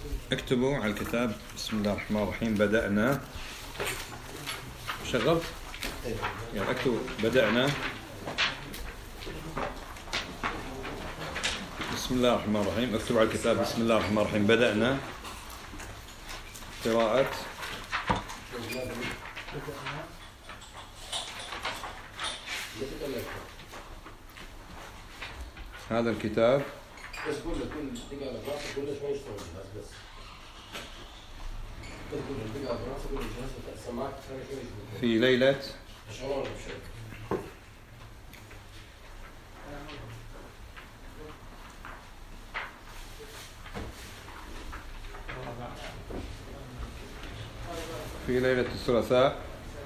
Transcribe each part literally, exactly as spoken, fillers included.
اكتبوا على الكتاب بسم الله الرحمن الرحيم. بدأنا. شغلت؟ يعني اكتبوا بدأنا. بسم الله الرحمن الرحيم. اكتبوا على الكتاب بسم الله الرحمن الرحيم. بدأنا قراءة هذا الكتاب في ليلة في ليلة الثلاثاء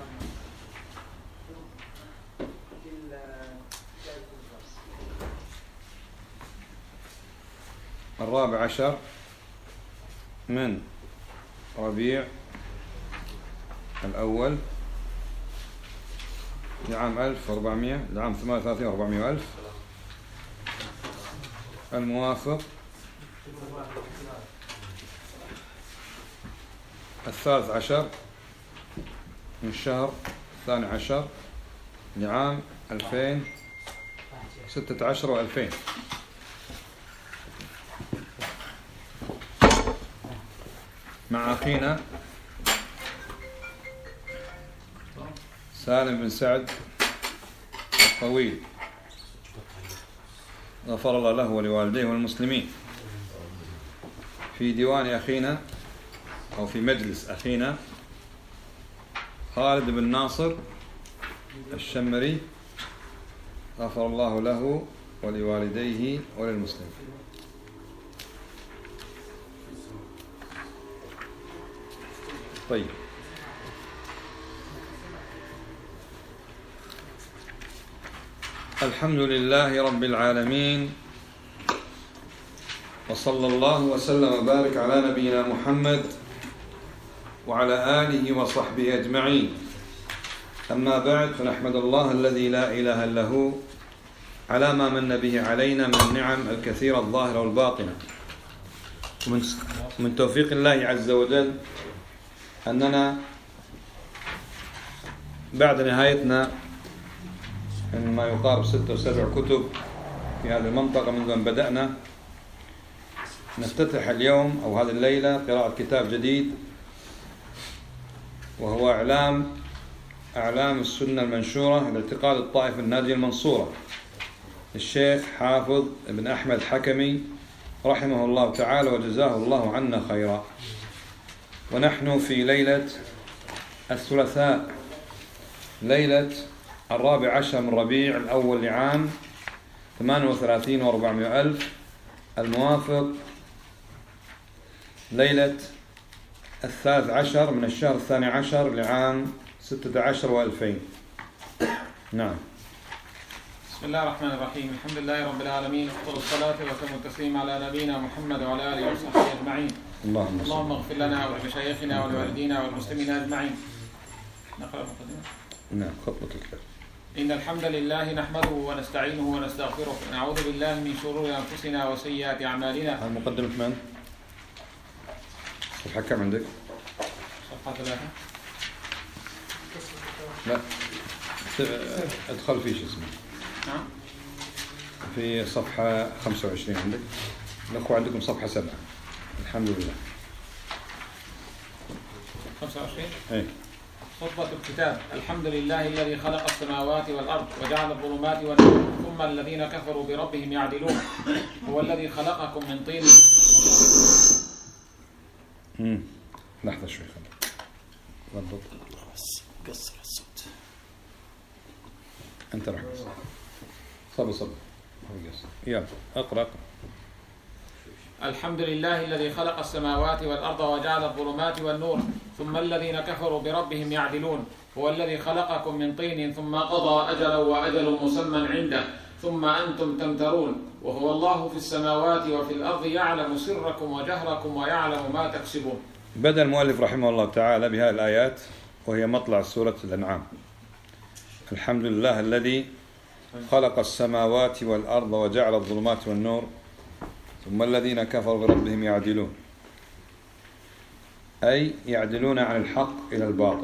الرابع عشر من ربيع الأول لعام ألف وأربعمائة لعام ثمانية وثلاثين وأربعمائة وألف، الموافق الثالث عشر من الشهر الثاني عشر لعام ألفين ستة عشر وألفين. مع أخينا سالم بن سعد الطويل غفر الله له ولوالديه والمسلمين، في ديوان أخينا أو في مجلس أخينا خالد بن ناصر الشمري غفر الله له ولوالديه وللمسلمين. طيب، الحمد لله رب العالمين، وصلى الله وسلم وبارك على نبينا محمد وعلى آله وصحبه أجمعين. أما بعد، فنحمد الله الذي لا إله إلا هو على ما من به علينا من النعم الكثيرة الظاهرة والباطنة، ومن توفيق الله عز وجل أننا بعد نهايتنا من ما يقارب ستة وسبع كتب في هذه المنطقة منذ أن بدأنا، نفتتح اليوم أو هذه الليلة قراءة كتاب جديد، وهو إعلام أعلام السنة المنشورة لاعتقاد الطائفة الناجية المنصورة للشيخ حافظ بن أحمد الحكمي رحمه الله تعالى وجزاه الله عنا خيرا. ونحن في ليلة الثلاثاء، ليلة الرابع عشر من ربيع الأول لعام ثمانية وثلاثين وأربعمائة ألف، الموافق ليلة الثالث عشر من الشهر الثاني عشر لعام ستة عشر وألفين. نعم. بسم الله الرحمن الرحيم. الحمد لله رب العالمين، أفضل الصلاة وأتم التسليم على نبينا محمد وعلى آله وصحبه أجمعين. اللهم, اللهم اغفر لنا ولمشايخنا ولوالدينا والمسلمين أجمعين. نقرأ مقدمة. نعم، خطبة الكلام. إن الحمد لله نحمده ونستعينه ونستغفره ونعوذ بالله من شرور أنفسنا وسيئات أعمالنا. المقدمة من؟ صفحة كم عندك؟ صفحة ثلاثة. لا، ادخل في شو اسمه. نعم. في صفحة خمسة وعشرين عندك. الأخوة عندكم صفحة سبعة. الحمد لله. خمسة وعشرين. إيه. خطبة الكتاب. الحمد لله الذي خلق السماوات والأرض وجعل الظلمات والنور ثم الذين كفروا بربهم يعدلون. هو الذي خلقكم من طين. امم لحظة شوي خلي. ضبط. قصر الصوت. أنت راح صبر صبر. يلا أقرأ. الحمد لله الذي خلق السماوات والأرض وجعل الظلمات والنور ثم الذين كفروا بربهم يعدلون. هو الذي خلقكم من طين ثم قضى أجلا وأجل مسمى عنده ثم أنتم تمترون. وهو الله في السماوات وفي الأرض يعلم سركم وجهركم ويعلم ما تكسبون. بدأ المؤلف رحمه الله تعالى بهذه الآيات وهي مطلع سورة الأنعام. الحمد لله الذي خلق السماوات والأرض وجعل الظلمات والنور ثم الذين كفروا بربهم يعدلون. أي يعدلون عن الحق إلى الباطل.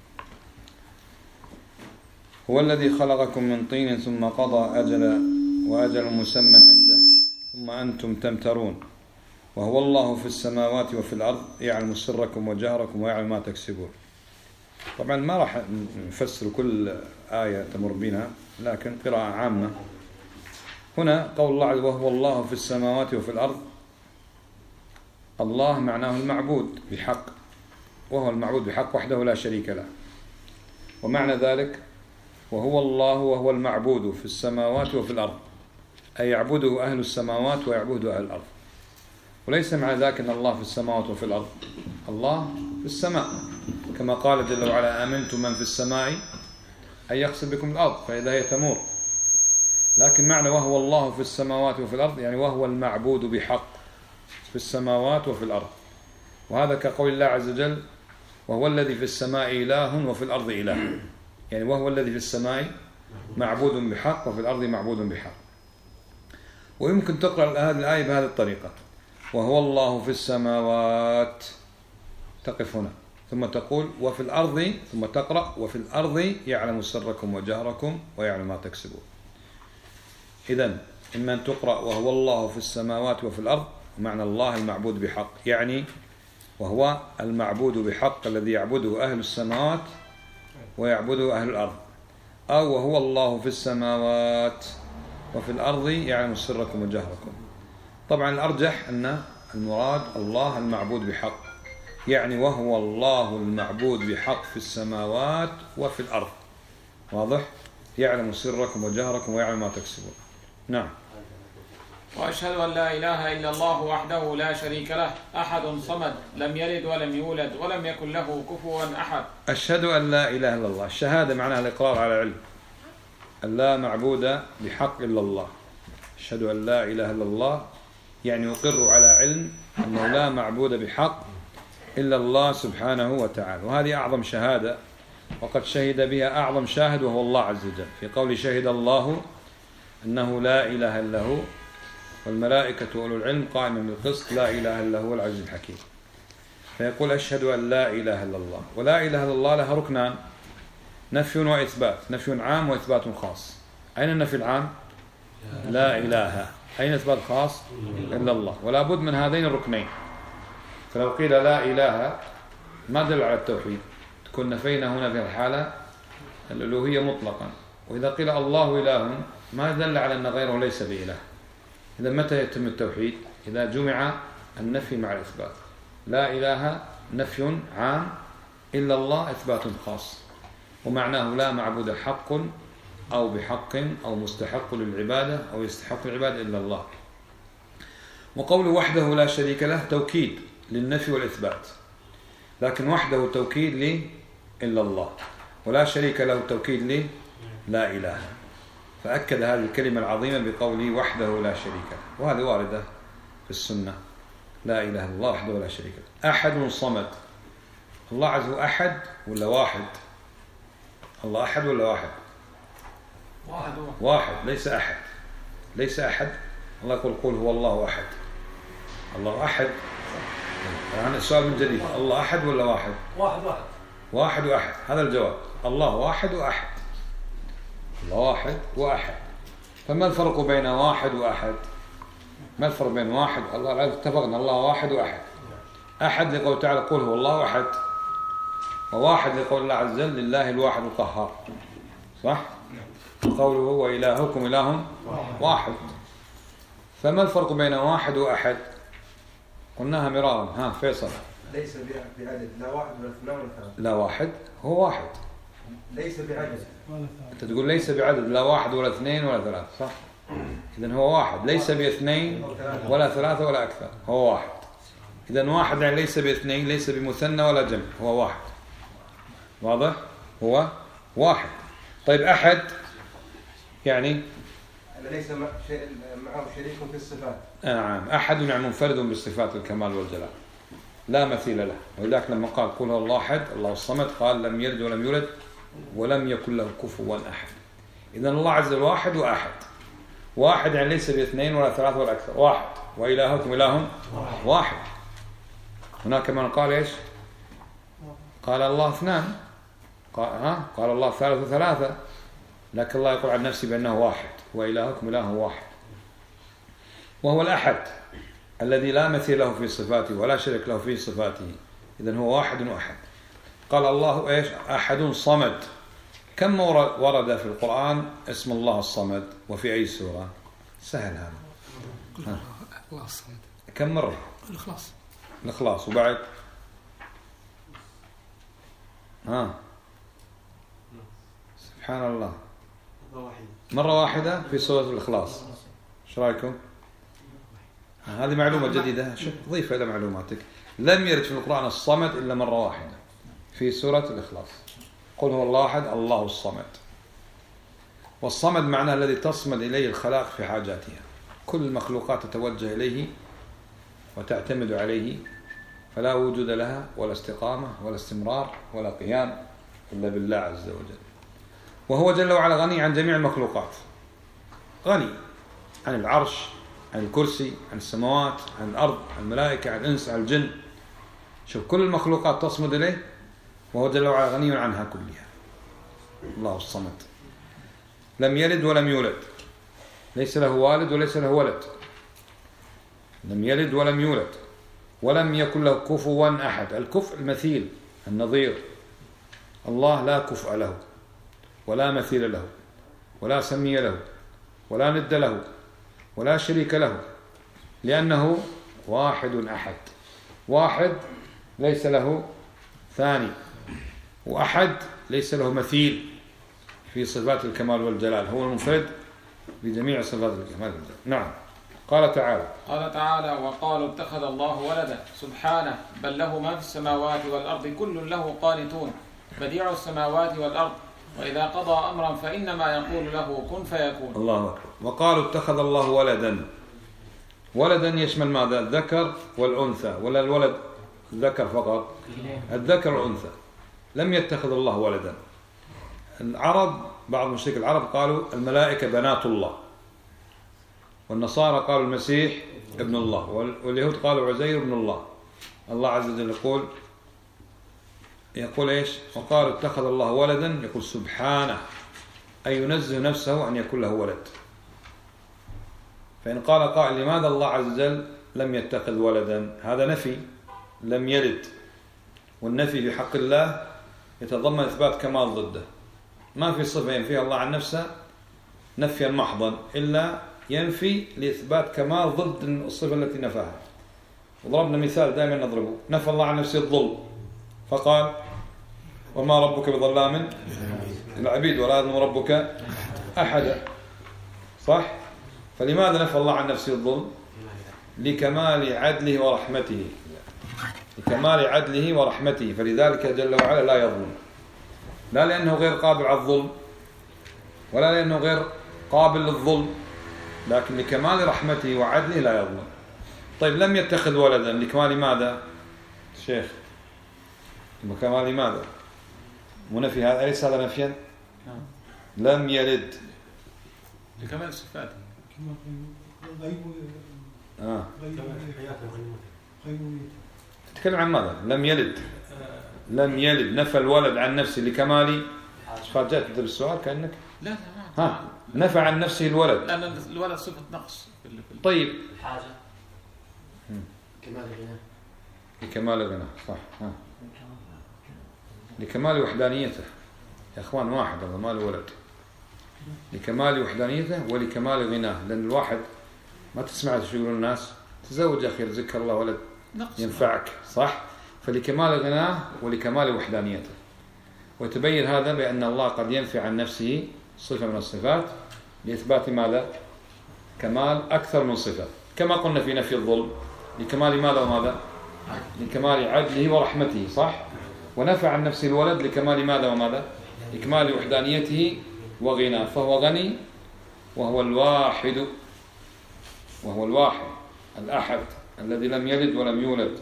هو الذي خلقكم من طين ثم قضى أجل وأجل مسمى عنده ثم أنتم تمترون وهو الله في السماوات وفي الأرض يعلم سركم وجهركم ويعلم ما تكسبون. طبعا ما راح نفسر كل آية تمر بنا، لكن قراءة عامة. هنا قول الله عز وجل وهو الله في السماوات وفي الأرض، الله معناه المعبود بحق، وهو المعبود بحق وحده لا شريك له. ومعنى ذلك وهو الله وهو المعبود في السماوات وفي الأرض، أي يعبده أهل السماوات ويعبده أهل الأرض. وليس معنى ذلك أن الله في السماوات وفي الأرض، الله في السماء كما قال جل وعلا آمنتم من في السماء أن يخسف بكم الأرض فإذا هي تمور. لكن معنى وهو الله في السماوات وفي الأرض يعني وهو المعبود بحق في السماوات وفي الأرض. وهذا كقول الله عز وجل وهو الذي في السماء إله وفي الأرض إله، يعني وهو الذي في السماء معبود بحق وفي الأرض معبود بحق. ويمكن تقرأ هذه الآية بهذه الطريقة وهو الله في السماوات، تقف هنا ثم تقول وفي الأرض، ثم تقرأ وفي الأرض يعلم سركم وجهركم ويعلم ما تكسبون. إذن إما أن تقرأ وهو الله في السماوات وفي الأرض، معنى الله المعبود بحق، يعني وهو المعبود بحق الذي يعبده أهل السماوات ويعبده أهل الأرض، أو وهو الله في السماوات وفي الأرض يعلم سركم وجهركم. طبعا الأرجح أن المراد الله المعبود بحق، يعني وهو الله المعبود بحق في السماوات وفي الأرض. واضح؟ يعلم سركم وجهركم ويعلم ما تكسبون. نعم. وأشهد أن لا إله إلا الله وحده لا شريك له أحد صمد لم يلد ولم يولد ولم يكن له كفوا أحد. أشهد أن لا إله إلا الله، الشهادة معناها الإقرار على علم أن لا معبود بحق إلا الله. أشهد أن لا إله إلا الله يعني يقر على علم أنه لا معبود بحق إلا الله سبحانه وتعالى، وهذه أعظم شهادة، وقد شهد بها أعظم شاهد وهو الله عز وجل في قول شهد الله أنه لا إله إلا هو والملائكة وأولو العلم قائما بالقسط لا إله إلا هو العزيز الحكيم. فيقول أشهد أن لا إله إلا الله. ولا إله إلا الله لها ركنان، نفي وإثبات، نفي عام وإثبات خاص. أين النفي العام؟ لا إله. أين إثبات خاص؟ إلا الله. ولا بد من هذين الركنين. فلو قيل لا إله ما دل على التوحيد، تكون نفينا هنا في الحالة الألوهية مطلقا. وإذا قيل الله إله ما دل على أن غيره ليس بإله. إذا متى يتم التوحيد؟ إذا جمع النفي مع الإثبات. لا إله نفي عام، إلا الله إثبات خاص، ومعناه لا معبود حق أو بحق أو مستحق للعبادة أو يستحق العبادة إلا الله. وقول وحده لا شريك له توكيد للنفي والإثبات، لكن وحده توكيد لي إلا الله، ولا شريك له توكيد لي لا إله. فأكد هذه الكلمة العظيمة بقوله وحده لا شريك له، وهذه واردة في السنة. لا إله إلا الله وحده لا شريك له. أحد صمد، الله عز وجل أحد ولا واحد؟ الله أحد ولا واحد؟ واحد واحد، ليس أحد، ليس أحد. الله يقول قل هو الله أحد. الله أحد. الآن السؤال من جديد، الله أحد ولا واحد؟ واحد واحد واحد وأحد، هذا الجواب. الله واحد وأحد، الله واحد وأحد. فما الفرق بين واحد وأحد؟ ما الفرق بين واحد؟ الله العز اتفقنا الله واحد وأحد. أحد لقول تعالى قل هو الله أحد، وواحد لقول الله عز وجل لله الواحد القهار، صح؟ قوله هو إلهكم إله واحد. فما الفرق بين واحد وأحد؟ قلناها مرارا. ها فيصل. ليس بعدد، لا واحد ولا اثنان ولا ثلاثة. لا واحد هو واحد. ليس بعدد. أنت تقول ليس بعدد، لا واحد ولا اثنين ولا ثلاثة، صح؟ إذن هو واحد، ليس باثنين ولا ثلاثة ولا أكثر، هو واحد. إذن واحد يعني ليس باثنين، ليس بمثنى ولا جمع، هو واحد. واضح؟ هو واحد. طيب أحد يعني ليس معه شريك في الصفات. نعم، أحد يعني منفرد بالصفات الكمال والجلال لا مثيل له. ولذلك لما قال قل هو الله أحد الله الصمد قال لم يلد ولم يولد ولم يكن له كفوا أحد. إذن الله عز وجل واحد وأحد. واحد يعني ليس باثنين ولا ثلاثة ولا أكثر، واحد. وإلهكم إله واحد. هناك من قال إيش؟ قال الله اثنان، قال, ها؟ قال الله ثالث ثلاثة، لكن الله يقول عن نفسه بأنه واحد، وإلهكم إله واحد، وهو الأحد الذي لا مثيل له في صفاته ولا شريك له في صفاته، إذن هو واحد وأحد. قال الله إيش؟ أحد صمد. كم ورد في القرآن اسم الله الصمد وفي أي سورة؟ سهل هذا. الله الصمد كم مرة؟ الإخلاص. الإخلاص. وبعد ها سبحان الله مرة واحدة في سورة الإخلاص. ايش رايكم؟ هذه معلومة جديدة، شوف ضيفها إلى معلوماتك. لم يرد في القرآن الصمد إلا مرة واحدة في سورة الإخلاص. قل هو الله أحد الله الصمد. والصمد معناه الذي تصمد إليه الخلائق في حاجاتها، كل المخلوقات تتوجه إليه وتعتمد عليه، فلا وجود لها ولا استقامة ولا استمرار ولا قيام إلا بالله عز وجل. وهو جل وعلا غني عن جميع المخلوقات، غني عن العرش، عن الكرسي، عن السماوات، عن الأرض، عن الملائكة، عن الإنس، عن الجن. شوف كل المخلوقات تصمد إليه، وهو جل وعلا غني عنها كلها. الله الصمد لم يلد ولم يولد، ليس له والد وليس له ولد، لم يلد ولم يولد، ولم يكن له كفوا أحد. الكفء المثيل النظير، الله لا كفء له ولا مثيل له ولا سمي له ولا ند له ولا شريك له، لأنه واحد أحد، واحد ليس له ثاني، وأحد ليس له مثيل في صفات الكمال والجلال، هو المنفرد بجميع صفات الكمال والجلال. نعم. قال تعالى قال تعالى وقالوا اتخذ الله ولدا سبحانه بل له ما في السماوات والأرض كل له قانتون بديع السماوات والأرض وإذا قضى أمرا فإنما يقول له كن فيكون. الله أكبر. وقالوا اتخذ الله ولدا. ولدا يشمل ماذا؟ الذكر والأنثى، ولا الولد الذكر فقط؟ الذكر والأنثى. لم يتخذ الله ولدا. العرب بعض مشرك العرب قالوا الملائكة بنات الله، والنصارى قالوا المسيح ابن الله، واليهود قالوا عزير ابن الله. الله عز وجل يقول يقول إيش؟ وقالوا اتخذ الله ولدا، يقول سبحانه أي ينزه نفسه أن يكون له ولد. فإن قال قائل لماذا الله عز وجل لم يتخذ ولدا؟ هذا نفي، لم يلد، والنفي في حق الله يتضمن إثبات كمال ضده. ما في صفة ينفيها الله عن نفسه نفيا محضا إلا ينفي لإثبات كمال ضد الصفة التي نفاها. وضربنا مثال دائما نضربه، نفى الله عن نفسه الظلم فقال وما ربك بظلام للعبيد ولا يظلم ربك أحدا، صح؟ فلماذا نفى الله عن نفسه الظلم؟ لكمال عدله ورحمته، لكمال عدله ورحمته، فلذلك جل وعلا لا يظلم، لا لأنه غير قابل على الظلم ولا لأنه غير قابل للظلم، لكن لكمال رحمته وعدله لا يظلم. طيب لم يتخذ ولدا لكمال ماذا؟ شيخ لكمال ماذا؟ منفي هذا، أليس هذا نفيا؟ لم يلد لكمال صفاته. آه. تتكلم عن ماذا؟ لم يلد، لم يلد، نفى الولد عن نفسه لكمال صفات. جاءت تدرس السؤال كأنك لا لا ها نفى عن نفسه الولد، لأن الولد صفة نقص. طيب حاجة كمال الغنى، لكمال الغنى، صح. ها لكمال وحدانيته يا اخوان، واحد هذا مال ولد، لكمال وحدانيته ولكمال غناه. لأن الواحد ما تسمع شو يقولون الناس، تزوج أخي يرزقك الله ولد ينفعك، صح؟ فلكمال غناه ولكمال وحدانيته. وتبين هذا بأن الله قد ينفي عن نفسه صفة من الصفات لإثبات ماذا؟ كمال أكثر من صفة، كما قلنا في نفي الظلم لكمال ماذا وماذا؟ لكمال عدله ورحمته، صح؟ ونفى عن نفسه الولد لكمال ماذا وماذا؟ لكمال وحدانيته وغناه، فهو غني وهو الواحد، وهو الواحد الأحد الذي لم يلد ولم يولد.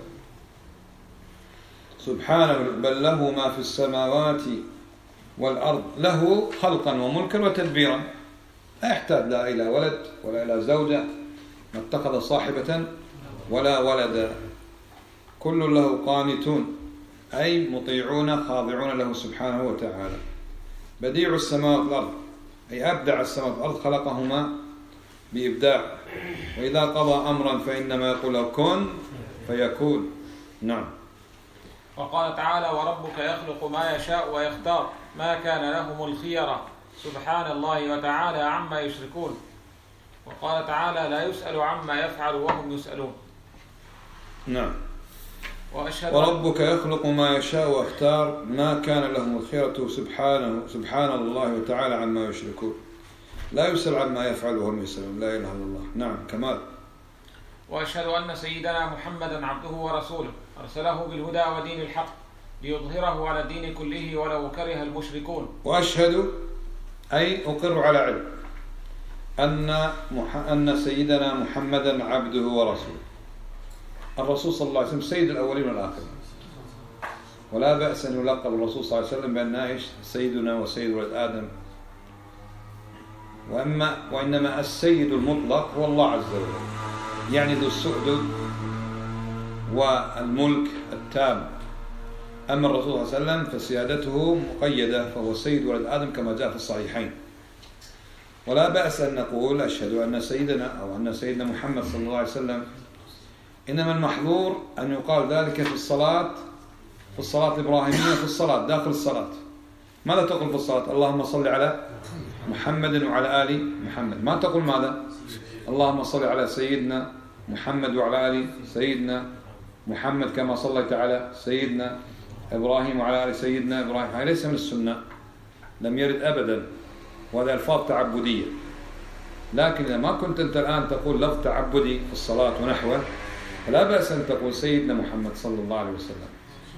سبحانه بل له ما في السماوات والأرض، له خلقا وملكا وتدبيرا، لا يحتاج لا إلى ولد ولا إلى زوجة، ما اتخذ صاحبة ولا ولدا، كل له قانتون أي مطيعون خاضعون له سبحانه وتعالى. بديع السماوات والأرض أي أبدع السماوات والأرض، خلقهما بإبداع، وإذا قضى أمرا فإنما يقول له كن فيكون. نعم. وقال تعالى: وربك يخلق ما يشاء ويختار ما كان لهم الخيرة سبحان الله وتعالى عما يشركون. وقال تعالى: لا يسأل عما يفعل وهم يسألون. نعم. وأشهد وربك يخلق ما يشاء ويختار ما كان لهم الخيرة سبحانه سبحان الله وتعالى عما يشركون. لا يسأل عما يفعل وهم يسألون. لا إله إلا الله. نعم. كمال. وأشهد أن سيدنا محمدا عبده ورسوله أرسله بالهدى ودين الحق ليظهره على الدين كله ولو كره المشركون. وأشهد أي أقر على علم أن مح... أن سيدنا محمدا عبده ورسوله. الرسول صلى الله عليه وسلم سيد الأولين والآخرين، ولا بأس أن يلقب الرسول صلى الله عليه وسلم بأنه إيش؟ سيدنا وسيد ولد آدم. وأما وإنما السيد المطلق هو الله عز وجل، يعني ذو السؤدد والملك التام. أما الرسول صلى الله عليه وسلم فسيادته مقيدة، فهو سيد ولد آدم كما جاء في الصحيحين. ولا بأس أن نقول أشهد أن سيدنا أو أن سيدنا محمد صلى الله عليه وسلم، إنما المحظور أن يقال ذلك في الصلاة في الصلاة الإبراهيمية، في الصلاة داخل الصلاة. ماذا تقول في الصلاة؟ اللهم صل على محمد وعلى آل محمد. ما تقول ماذا؟ اللهم صل على سيدنا محمد وعلى آل سيدنا محمد كما صليت على سيدنا إبراهيم وعلى آل سيدنا إبراهيم. هذا ليس من السنة، لم يرد أبدا، وهذا ألفاظ تعبدية. لكن إذا ما كنت أنت الآن تقول لفظ تعبدي في الصلاة ونحوه، فلا بأس أن تقول سيدنا محمد صلى الله عليه وسلم.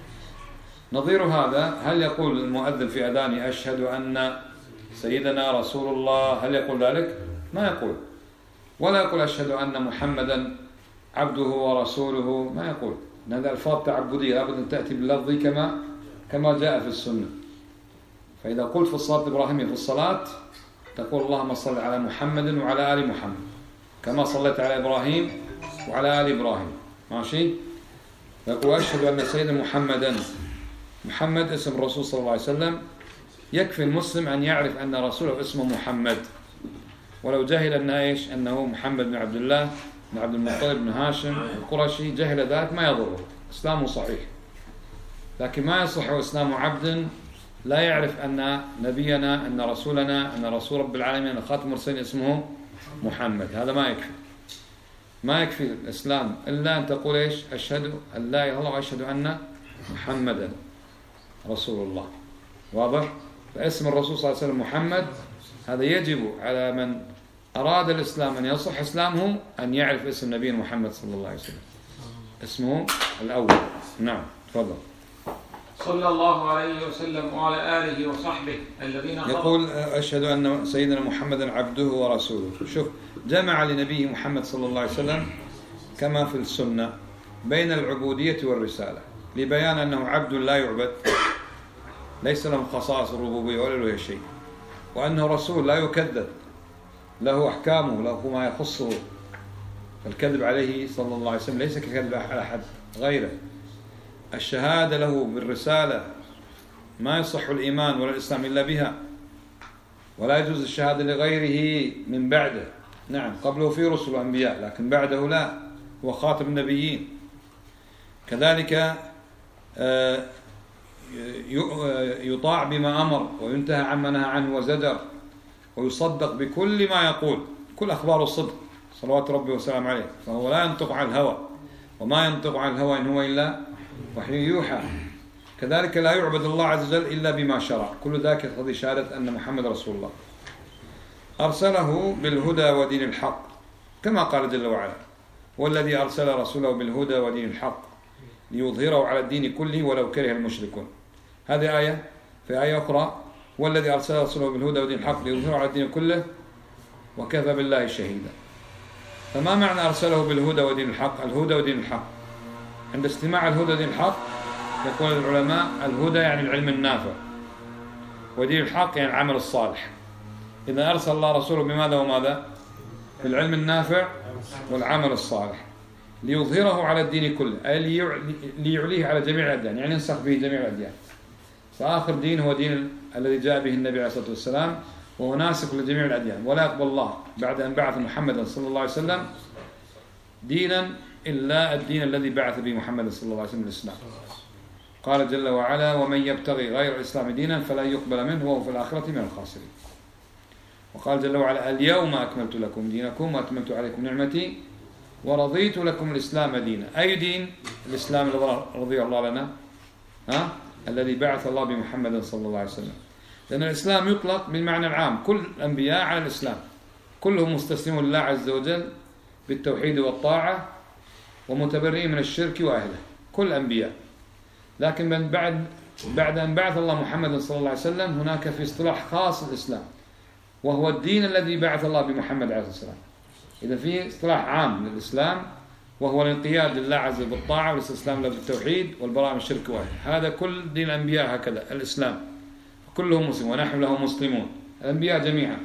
نظير هذا، هل يقول المؤذن في أذانه أشهد أن سيدنا رسول الله؟ هل يقول ذلك؟ ما يقول. ولا يقول أشهد أن محمدا عبده ورسوله، ما يقول. هذا ألفاظ تعبدية، لابد أن تأتي باللفظ كما كما جاء في السنة. فإذا قلت في الصلاة الإبراهيمية في الصلاة تقول اللهم صل على محمد وعلى آل محمد كما صليت على إبراهيم وعلى آل إبراهيم. ماشي؟ يقول أشهد أن سيدنا محمدا، محمد اسم الرسول صلى الله عليه وسلم. يكفي المسلم أن يعرف أن رسوله اسمه محمد، ولو جهل أن إيش؟ أنه محمد بن عبد الله بن عبد المطلب بن هاشم القرشي، جهل ذلك ما يضره، إسلامه صحيح. لكن ما يصح إسلام عبد لا يعرف أن نبينا أن رسولنا أن رسول رب العالمين أن خاتم المرسلين اسمه محمد. هذا ما يكفي، ما يكفي الإسلام إلا أن تقول إيش؟ أشهد أن لا إله إلا الله وأشهد أن محمدا رسول الله. واضح؟ فاسم الرسول صلى الله عليه وسلم محمد، هذا يجب على من أراد الإسلام أن يصح إسلامه أن يعرف اسم نبينا محمد صلى الله عليه وسلم، اسمه الأول. نعم تفضل. صلى الله عليه وسلم وعلى آله وصحبه الذين يقول أشهد أن سيدنا محمدا عبده ورسوله. شوف، جمع لنبيه محمد صلى الله عليه وسلم كما في السنة بين العبودية والرسالة، لبيان أنه عبد لا يعبد، ليس له خصائص الربوبية ولا له شيء، وأنه رسول لا يكذب، له أحكامه، له ما يخصه. فالكذب عليه صلى الله عليه وسلم ليس ككذب على أحد غيره. الشهادة له بالرسالة، ما يصح الإيمان ولا الإسلام إلا بها، ولا يجوز الشهادة لغيره من بعده. نعم قبله في رسل وأنبياء، لكن بعده لا، هو خاتم النبيين. كذلك يطاع بما أمر وينتهى عما نهى عنه وزجر، ويصدق بكل ما يقول، كل أخباره الصدق صلوات ربي وسلام عليه. فهو لا ينطق عن الهوى، وما ينطق عن الهوى إن هو إلا وحي يوحى. كذلك لا يعبد الله عز وجل إلا بما شرع. كل ذلك يقتضي شهادة أن محمد رسول الله. أرسله بالهدى ودين الحق كما قال جل وعلا: والذي أرسل رسوله بالهدى ودين الحق ليظهره على الدين كله ولو كره المشركون. هذه آية. في آية أخرى: والذي أرسل رسوله بالهدى ودين الحق ليظهره على الدين كله وكفى بالله شهيدا. فما معنى أرسله بالهدى ودين الحق؟ الهدى ودين الحق، عند استماع الهدى ودين الحق يقول العلماء الهدى يعني العلم النافع، ودين الحق يعني العمل الصالح. إذا أرسل الله رسوله بماذا وماذا؟ بالعلم النافع والعمل الصالح. ليظهره على الدين كله، أي ليعليه على جميع الأديان، يعني ينسخ به جميع الأديان. فآخر دين هو دين الذي جاء به النبي عليه الصلاة والسلام، وهو ناسخ لجميع الأديان، ولا يقبل الله بعد أن بعث محمدا صلى الله عليه وسلم دينا إلا الدين الذي بعث به محمد صلى الله عليه وسلم، الإسلام. قال جل وعلا: ومن يبتغي غير الإسلام دينا فلن يقبل منه وهو في الآخرة من الخاسرين. وقال جل وعلا: اليوم أكملت لكم دينكم وأتممت عليكم نعمتي ورضيت لكم الإسلام دينا. أي دين؟ الإسلام الذي رضي الله لنا، ها؟ الذي بعث الله بمحمد صلى الله عليه وسلم. لأن الإسلام يطلق بالمعنى العام، كل الأنبياء على الإسلام، كلهم مستسلمون لله عز وجل بالتوحيد والطاعة ومتبرئين من الشرك وأهله، كل الأنبياء. لكن من بعد بعد أن بعث الله محمد صلى الله عليه وسلم هناك في اصطلاح خاص الإسلام، وهو الدين الذي بعث الله بمحمد عليه السلام. إذا في اصطلاح عام للإسلام وهو الانقياد لله عز وجل بالطاعة والاستسلام له بالتوحيد والبراءة من الشرك وأهله. هذا كل دين الأنبياء هكذا، الإسلام كلهم مسلمون ونحن له مسلمون، الأنبياء جميعا.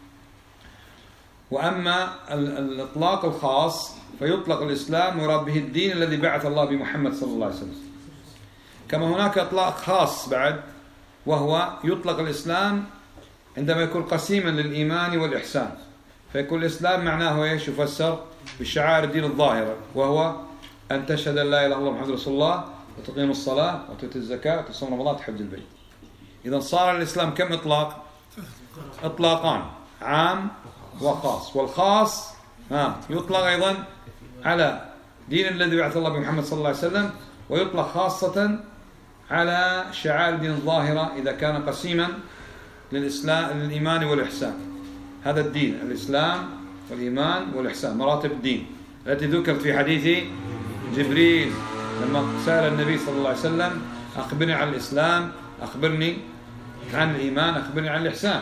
وأما الإطلاق الخاص فيطلق الإسلام ويراد به الدين الذي بعث الله بمحمد صلى الله عليه وسلم. كما هناك إطلاق خاص بعد، وهو يطلق الإسلام عندما يكون قسيما للإيمان والإحسان، فيكون الإسلام معناه إيش؟ يفسر بالشعائر الدين الظاهرة، وهو أن تشهد أن لا إله إلا الله محمد رسول الله وتقيم الصلاة وتؤتي الزكاة وتصوم رمضان وتحج البيت. إذا صار الإسلام كم إطلاق؟ إطلاقان، عام وخاص. والخاص ها يطلق أيضا على دين الذي بعث الله بمحمد صلى الله عليه وسلم، ويطلق خاصة على شعائر الدين الظاهرة إذا كان قسيما للإسلام للإيمان والإحسان. هذا الدين، الإسلام والإيمان والإحسان، مراتب الدين التي ذكرت في حديث جبريل لما سأل النبي صلى الله عليه وسلم: أخبرني عن الإسلام، أخبرني عن الإيمان، أخبرني عن الإحسان.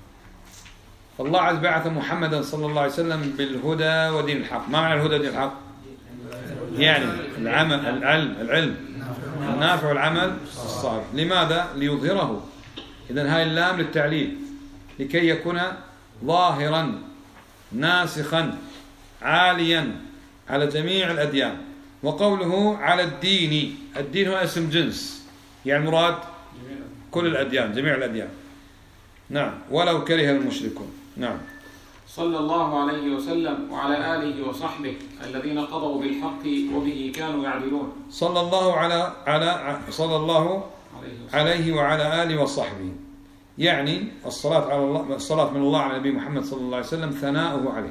فالله عز بعث محمدا صلى الله عليه وسلم بالهدى ودين الحق. ما معنى الهدى ودين الحق؟ يعني العمل، العلم العلم النافع والعمل الصالح. لماذا؟ ليظهره. إذن هاي اللام للتعليل، لكي يكون ظاهرا ناسخا عاليا على جميع الأديان. وقوله على الدين، الدين هو اسم جنس، يعني مراد كل الأديان، جميع الأديان. نعم، ولو كره المشركون. نعم. صلى الله عليه وسلم وعلى آله وصحبه الذين قضوا بالحق وبه كانوا يعدلون. صلى الله على على صلى الله عليه وعلى آله وصحبه، يعني الصلاة على الله، الصلاة من الله على نبي محمد صلى الله عليه وسلم ثناؤه عليه،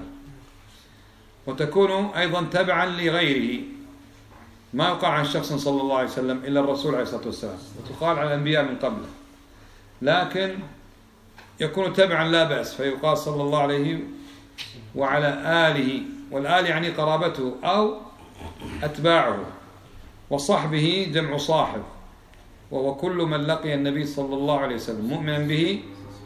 وتكون أيضا تبعا لغيره، ما يقع عن شخص صلى الله عليه وسلم إلا الرسول عليه الصلاة والسلام، وتقال على الأنبياء من قبله، لكن يكون تبعا لا بأس، فيقال صلى الله عليه وعلى آله، والآل يعني قرابته أو أتباعه، وصحبه جمع صاحب، وهو كل من لقي النبي صلى الله عليه وسلم مؤمنا به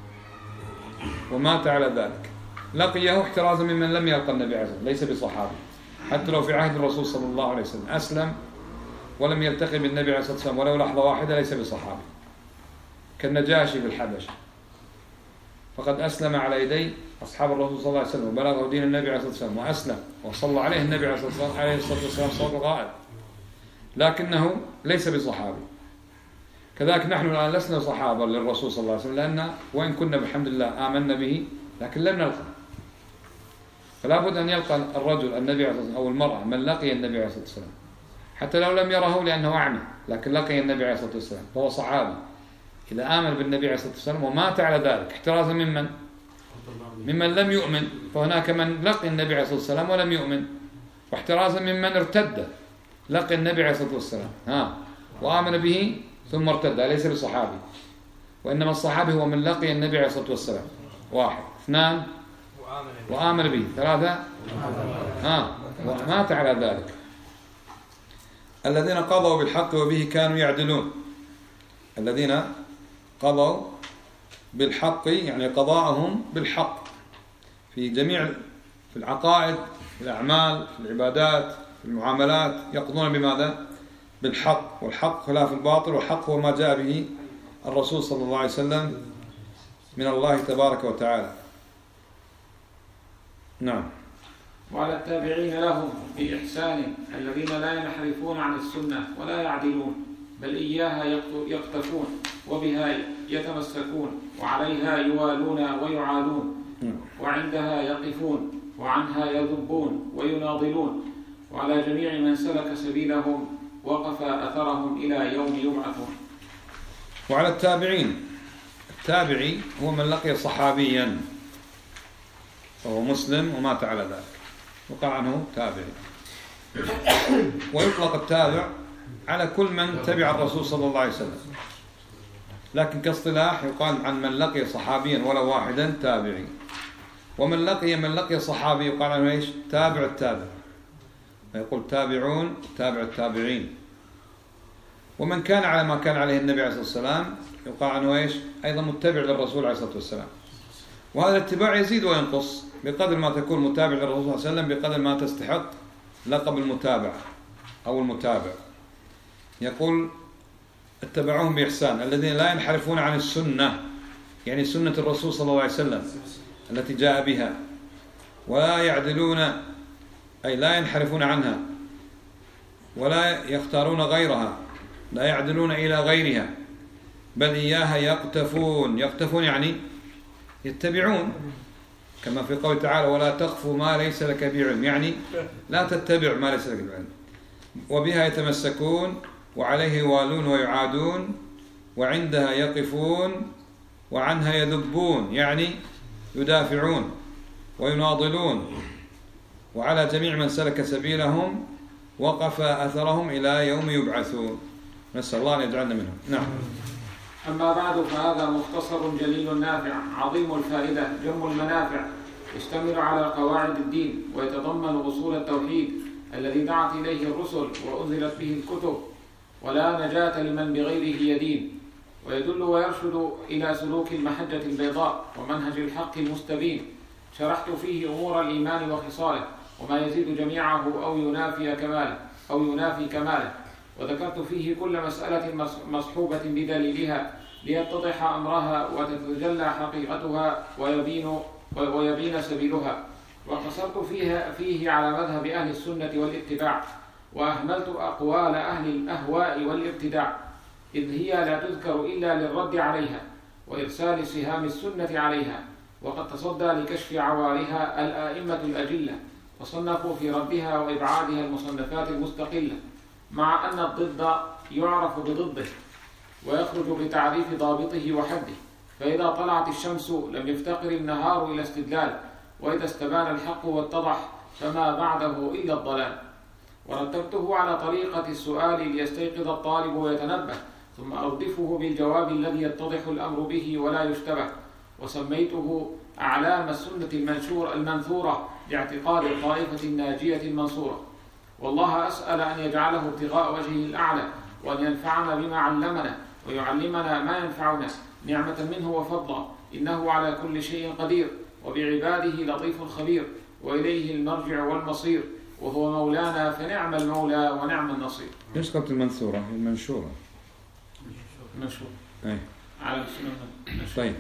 ومات على ذلك. لقيه احترازا ممن لم يلقى النبي عليه الصلاة والسلام، ليس بصحابي، حتى لو في عهد الرسول صلى الله عليه وسلم أسلم ولم يلتقي بالنبي عليه الصلاة والسلام ولو لحظة واحدة ليس بصحابي، كالنجاشي بالحبشة، فقد أسلم على يدي أصحاب الرسول صلى الله عليه وسلم وبلغه دين النبي عليه الصلاة والسلام وأسلم وصلى عليه النبي عليه الصلاة والسلام صلاة الغائب، لكنه ليس بصحابي. كذلك نحن الآن لسنا صحابة للرسول صلى الله عليه وسلم، لأن وإن كنا بحمد الله آمنا به لكن لم نلقى، فلا بد أن يلقى الرجل النبي عليه الصلاة والسلام أو المرأة من لقي النبي عليه الصلاة والسلام، حتى لو لم يره لأنه أعمى، لكن لقي النبي عليه الصلاة والسلام فهو صحابي إذا آمن بالنبي عليه الصلاة والسلام ومات على ذلك، احترازا ممن ممن لم يؤمن، فهناك من لقي النبي عليه الصلاة والسلام ولم يؤمن، واحترازا ممن ارتد، لقي النبي عليه الصلاة والسلام ها وآمن به ثم ارتد، ليس بصحابي، وإنما الصحابي هو من لقي النبي عليه الصلاة والسلام، واحد، اثنان وآمن به، ثلاثة ها ومات على ذلك. الذين قضوا بالحق وبه كانوا يعدلون، الذين قضوا بالحق يعني قضاءهم بالحق في جميع في العقائد، في الأعمال، في العبادات، في المعاملات، يقضون بماذا؟ بالحق، والحق خلاف الباطل، والحق هو ما جاء به الرسول صلى الله عليه وسلم من الله تبارك وتعالى. نعم. وعلى التابعين لهم بإحسان الذين لا ينحرفون عن السنة ولا يعدلون بل إياها يقتفون وبها يتمسكون وعليها يوالون ويعادون وعندها يقفون وعنها يذبون ويناضلون وعلى جميع من سلك سبيلهم وقف أثرهم إلى يوم يبعثون. وعلى التابعين، التابعي هو من لقي صحابيا وهو مسلم ومات على ذلك وقع عنه تابعي. ويطلق التابع على كل من تبع الرسول صلى الله عليه وسلم، لكن كاصطلاح يقال عن من لقي صحابيا ولو واحدا تابعي. ومن لقي من لقي صحابي يقال عنه ايش؟ تابع التابع، فيقول تابعون تابع التابعين. ومن كان على ما كان عليه النبي عليه الصلاة والسلام يقال عنه ايش؟ ايضا متبع للرسول عليه الصلاة والسلام. وهذا الاتباع يزيد وينقص بقدر ما تكون متابع للرسول صلى الله عليه وسلم بقدر ما تستحق لقب المتابع أو المتابع. يقول اتبعوهم بإحسان الذين لا ينحرفون عن السنة، يعني سنة الرسول صلى الله عليه وسلم التي جاء بها، ولا يعدلون أي لا ينحرفون عنها ولا يختارون غيرها، لا يعدلون إلى غيرها بل إياها يقتفون. يقتفون يعني يتبعون، كما في قول تعالى ولا تخف ما ليس لك به علم، يعني لا تتبع ما ليس لك بعلم. وبها يتمسكون وعليه يوالون ويعادون وعندها يقفون وعنها يذبون، يعني يدافعون ويناضلون. وعلى جميع من سلك سبيلهم وقف أثرهم إلى يوم يبعثون. نسأل الله أن يجعلنا منهم. نعم. أما بعد، فهذا مختصر جليل نافع عظيم الفائدة جم المنافع، يشتمل على قواعد الدين ويتضمن أصول التوحيد الذي دعت إليه الرسل وأنزلت به الكتب، ولا نجاة لمن بغيره يدين، ويدل ويرشد إلى سلوك المحجة البيضاء ومنهج الحق المستبين. شرحت فيه أمور الإيمان وخصاله وما يزيد جميعه أو ينافي كماله أو ينافي كماله، وذكرت فيه كل مسألة مصحوبة بدليلها ليتضح أمرها وتتجلى حقيقتها ويبين ويبين سبيلها. وقصرت فيها فيه على مذهب أهل السنة والاتباع، وأهملت أقوال أهل الأهواء والابتداع، إذ هي لا تذكر إلا للرد عليها وإرسال سهام السنة عليها. وقد تصدى لكشف عوارها الآئمة الأجلة، وصنفوا في ردها وإبعادها المصنفات المستقلة، مع أن الضد يعرف بضده ويخرج بتعريف ضابطه وحده. فإذا طلعت الشمس لم يفتقر النهار إلى استدلال، وإذا استبان الحق واتضح فما بعده إلا الضلال. ورتبته على طريقة السؤال ليستيقظ الطالب ويتنبه، ثم أردفه بالجواب الذي يتضح الأمر به ولا يشتبه. وسميته أعلام السنة المنشور المنثورة لاعتقاد الطائفة الناجية المنصورة. والله أسأل أن يجعله ابتغاء وجهه الأعلى، وأن ينفعنا بما علمنا ويعلمنا ما ينفعنا نعمة منه وفضلا، إنه على كل شيء قدير وبعباده لطيف خبير، وإليه المرجع والمصير، وهو مولانا فنعم المولى ونعم النصير. ليش قلت المنثورة؟ المنشورة. منشورة. أي. على السنة. طيب.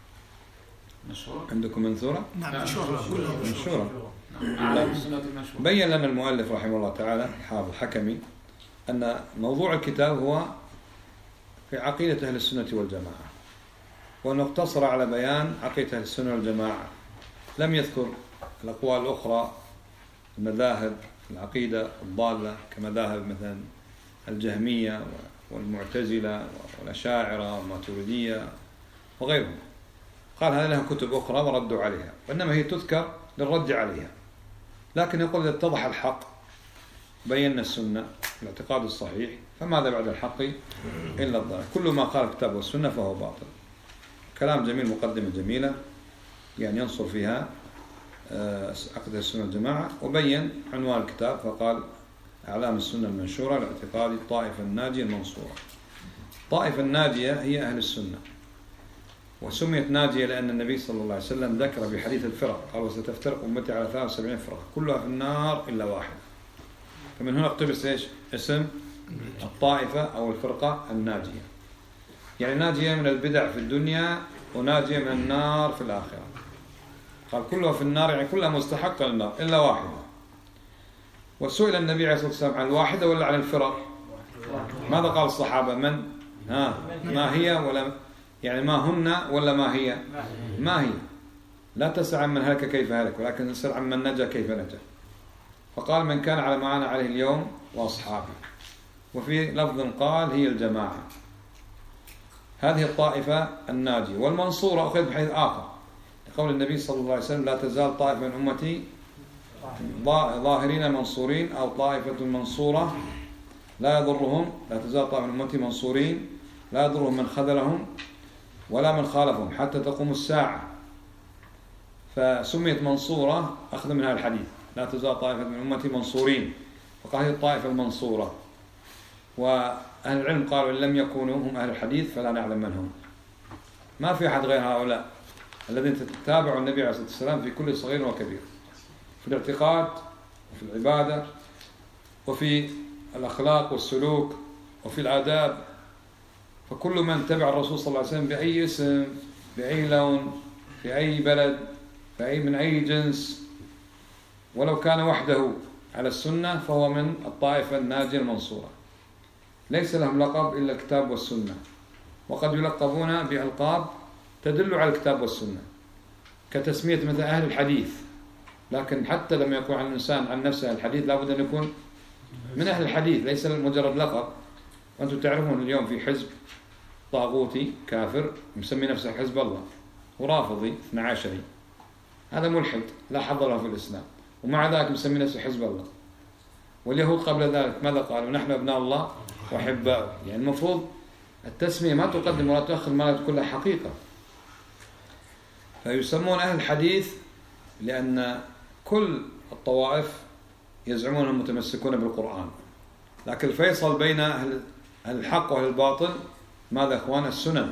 منشورة. عندكم منثورة؟ نعم منشورة. منشورة. على السنة المنشورة. بين لنا المؤلف رحمه الله تعالى الحافظ الحكمي أن موضوع الكتاب هو في عقيدة أهل السنة والجماعة، وأنه اقتصر على بيان عقيدة أهل السنة والجماعة، لم يذكر الأقوال الأخرى، المذاهب العقيدة الضالة كمذاهب مثلا الجهمية والمعتزلة والأشاعرة والماتريدية وغيرهم. قال هذه لها كتب أخرى وردوا عليها، وإنما هي تذكر للرد عليها. لكن يقول إذا اتضح الحق بينا السنة الاعتقاد الصحيح، فماذا بعد الحق إلا الضلال. كل ما قال الكتاب والسنة فهو باطل. كلام جميل، مقدمة جميلة يعني ينصر فيها عقيدة السنة والجماعة. وبين عنوان الكتاب فقال أعلام السنة المنشورة لاعتقاد الطائفة الناجية المنصورة. الطائفة الناجية هي أهل السنة، وسميت ناجية لأن النبي صلى الله عليه وسلم ذكر في حديث الفرق قال وستفترق أمتي على ثلاث وسبعين فرقة كلها في النار إلا واحدة. فمن هنا اقتبس إيش اسم الطائفة أو الفرقة الناجية، يعني ناجية من البدع في الدنيا وناجية من النار في الآخرة. قال كلها في النار يعني كلها مستحقة للنار إلا واحدة وسئل النبي عليه الصلاة والسلام عن الواحدة ولا عن الفرق؟ ماذا قال الصحابة؟ من؟ ها ما هي ولا يعني ما هن ولا ما هي؟ ما هي. لا تسأل عن من هلك كيف هلك، ولكن اسأل عن من نجا كيف نجا. فقال من كان على ما أنا عليه اليوم وأصحابي. وفي لفظ قال هي الجماعة. هذه الطائفة الناجية. والمنصورة أخذ بحيث آخر قول النبي صلى الله عليه وسلم لا تزال طائفة من أمتي ظاهرين منصورين، أو طائفة منصورة لا يضرهم، لا تزال طائفة من أمتي منصورين لا يضرهم من خذلهم ولا من خالفهم حتى تقوم الساعة. فسميت منصورة أخذ من هذا الحديث لا تزال طائفة من أمتي منصورين، فقال هي الطائفة المنصورة. وأهل العلم قالوا إن لم يكونوا هم أهل الحديث فلا نعلم من هم. ما في أحد غير هؤلاء الذين تتابعوا النبي عليه الصلاة والسلام في كل صغير وكبير، في الاعتقاد وفي العبادة وفي الأخلاق والسلوك وفي الآداب. فكل من تبع الرسول صلى الله عليه وسلم بأي اسم بأي لون في أي بلد بأي من أي جنس ولو كان وحده على السنة فهو من الطائفة الناجية المنصورة. ليس لهم لقب إلا الكتاب والسنة، وقد يلقبون بألقاب تدل على الكتاب والسنة كتسمية مثل أهل الحديث، لكن حتى لما يقول عن الإنسان عن نفسه الحديث لابد أن يكون من أهل الحديث، ليس مجرد لقب. وأنتم تعرفون اليوم في حزب طاغوتي كافر مسمي نفسه حزب الله ورافضي اثنا عشري، هذا ملحد لا حظ له في الإسلام، ومع ذلك مسمي نفسه حزب الله. واليهود قبل ذلك ماذا قالوا؟ نحن أبناء الله وأحباؤه. يعني المفروض التسمية ما تقدم ولا تؤخر، ما كلها حقيقة. فيسمون أهل الحديث لأن كل الطوائف يزعمون أنهم متمسكون بالقرآن، لكن الفيصل بين أهل الحق وأهل الباطل ماذا إخوان؟ السنن.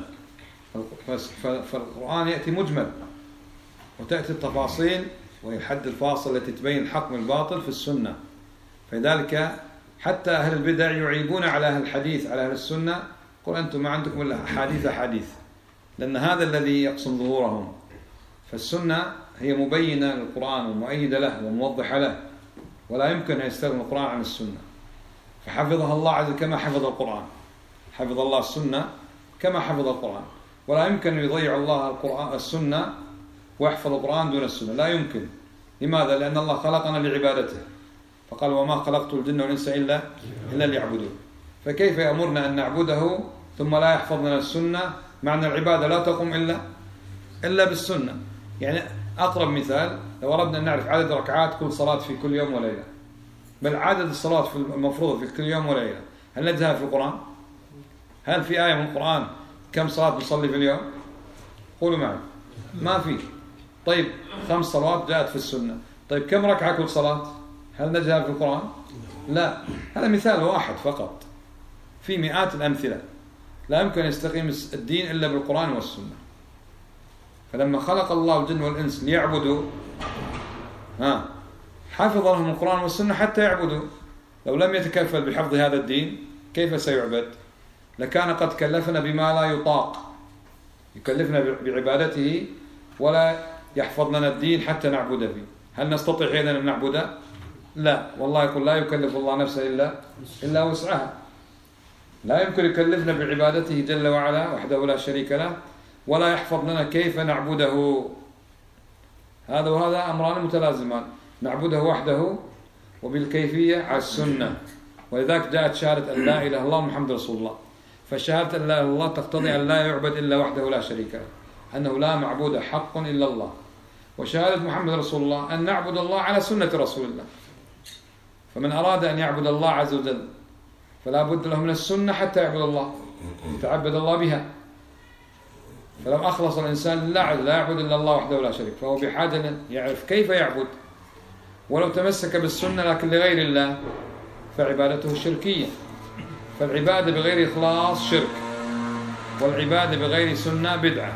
فالقرآن يأتي مجمل وتأتي التفاصيل وهي الحد الفاصل التي تبين الحق من الباطل في السنة. فلذلك حتى أهل البدع يعيبون على أهل الحديث على أهل السنة، قل أنتم ما عندكم إلا أحاديث أحاديث، لأن هذا الذي يقسم ظهورهم. فالسنة هي مبينة للقرآن ومؤيدة له وموضحة له، ولا يمكن أن يستغني القرآن عن السنة. فحفظها الله عز وجل كما حفظ القرآن، حفظ الله السنة كما حفظ القرآن، ولا يمكن أن يضيع الله القرآن السنة ويحفظ القرآن دون السنة، لا يمكن. لماذا؟ لأن الله خلقنا لعبادته، فقال وما خلقت الجن والإنس إلا إلا ليعبدون. فكيف يأمرنا أن نعبده ثم لا يحفظ لنا السنة؟ معنى العبادة لا تقوم إلا إلا بالسنة. يعني أقرب مثال لو أردنا أن نعرف عدد ركعات كل صلاة في كل يوم وليلة، بل عدد الصلاة في المفروض في كل يوم وليلة، هل نجدها في القرآن؟ هل في آية من القرآن كم صلاة نصلي في اليوم؟ قولوا معي. ما في. طيب خمس صلوات جاءت في السنة. طيب كم ركعة كل صلاة؟ هل نجدها في القرآن؟ لا. هذا مثال واحد فقط في مئات الأمثلة. لا يمكن أن يستقيم الدين إلا بالقرآن والسنة. فلما خلق الله الجن والإنس ليعبدوا ها حفظ لهم القرآن والسنة حتى يعبدوا. لو لم يتكفل بحفظ هذا الدين كيف سيعبد؟ لكان قد كلفنا بما لا يطاق، يكلفنا بعبادته ولا يحفظ لنا الدين حتى نعبد به. هل نستطيع إذن أن نعبده؟ لا. والله يقول لا يكلف الله نفسا إلا إلا وسعها. لا يمكن يكلفنا بعبادته جل وعلا وحده لا شريك له ولا يحفظ لنا كيف نعبده. هذا وهذا أمران متلازمان، نعبده وحده وبالكيفية على السنة. ولذلك جاءت شهادة أن لا إله إلا الله محمد رسول الله. فشهادة أن لا إله إلا الله تقتضي أن لا يعبد إلا وحده لا شريك له، أنه لا معبود حق إلا الله. وشهادة محمد رسول الله أن نعبد الله على سنة رسول الله. فمن أراد أن يعبد الله عز وجل فلا بد له من السنة حتى يعبد الله، يتعبد الله بها. فلو أخلص الإنسان لا لا يعبد إلا الله وحده لا شريك، فهو بحاجة أن يعرف كيف يعبد. ولو تمسك بالسنة لكن لغير الله فعبادته شركية. فالعبادة بغير إخلاص شرك، والعبادة بغير سنة بدعة.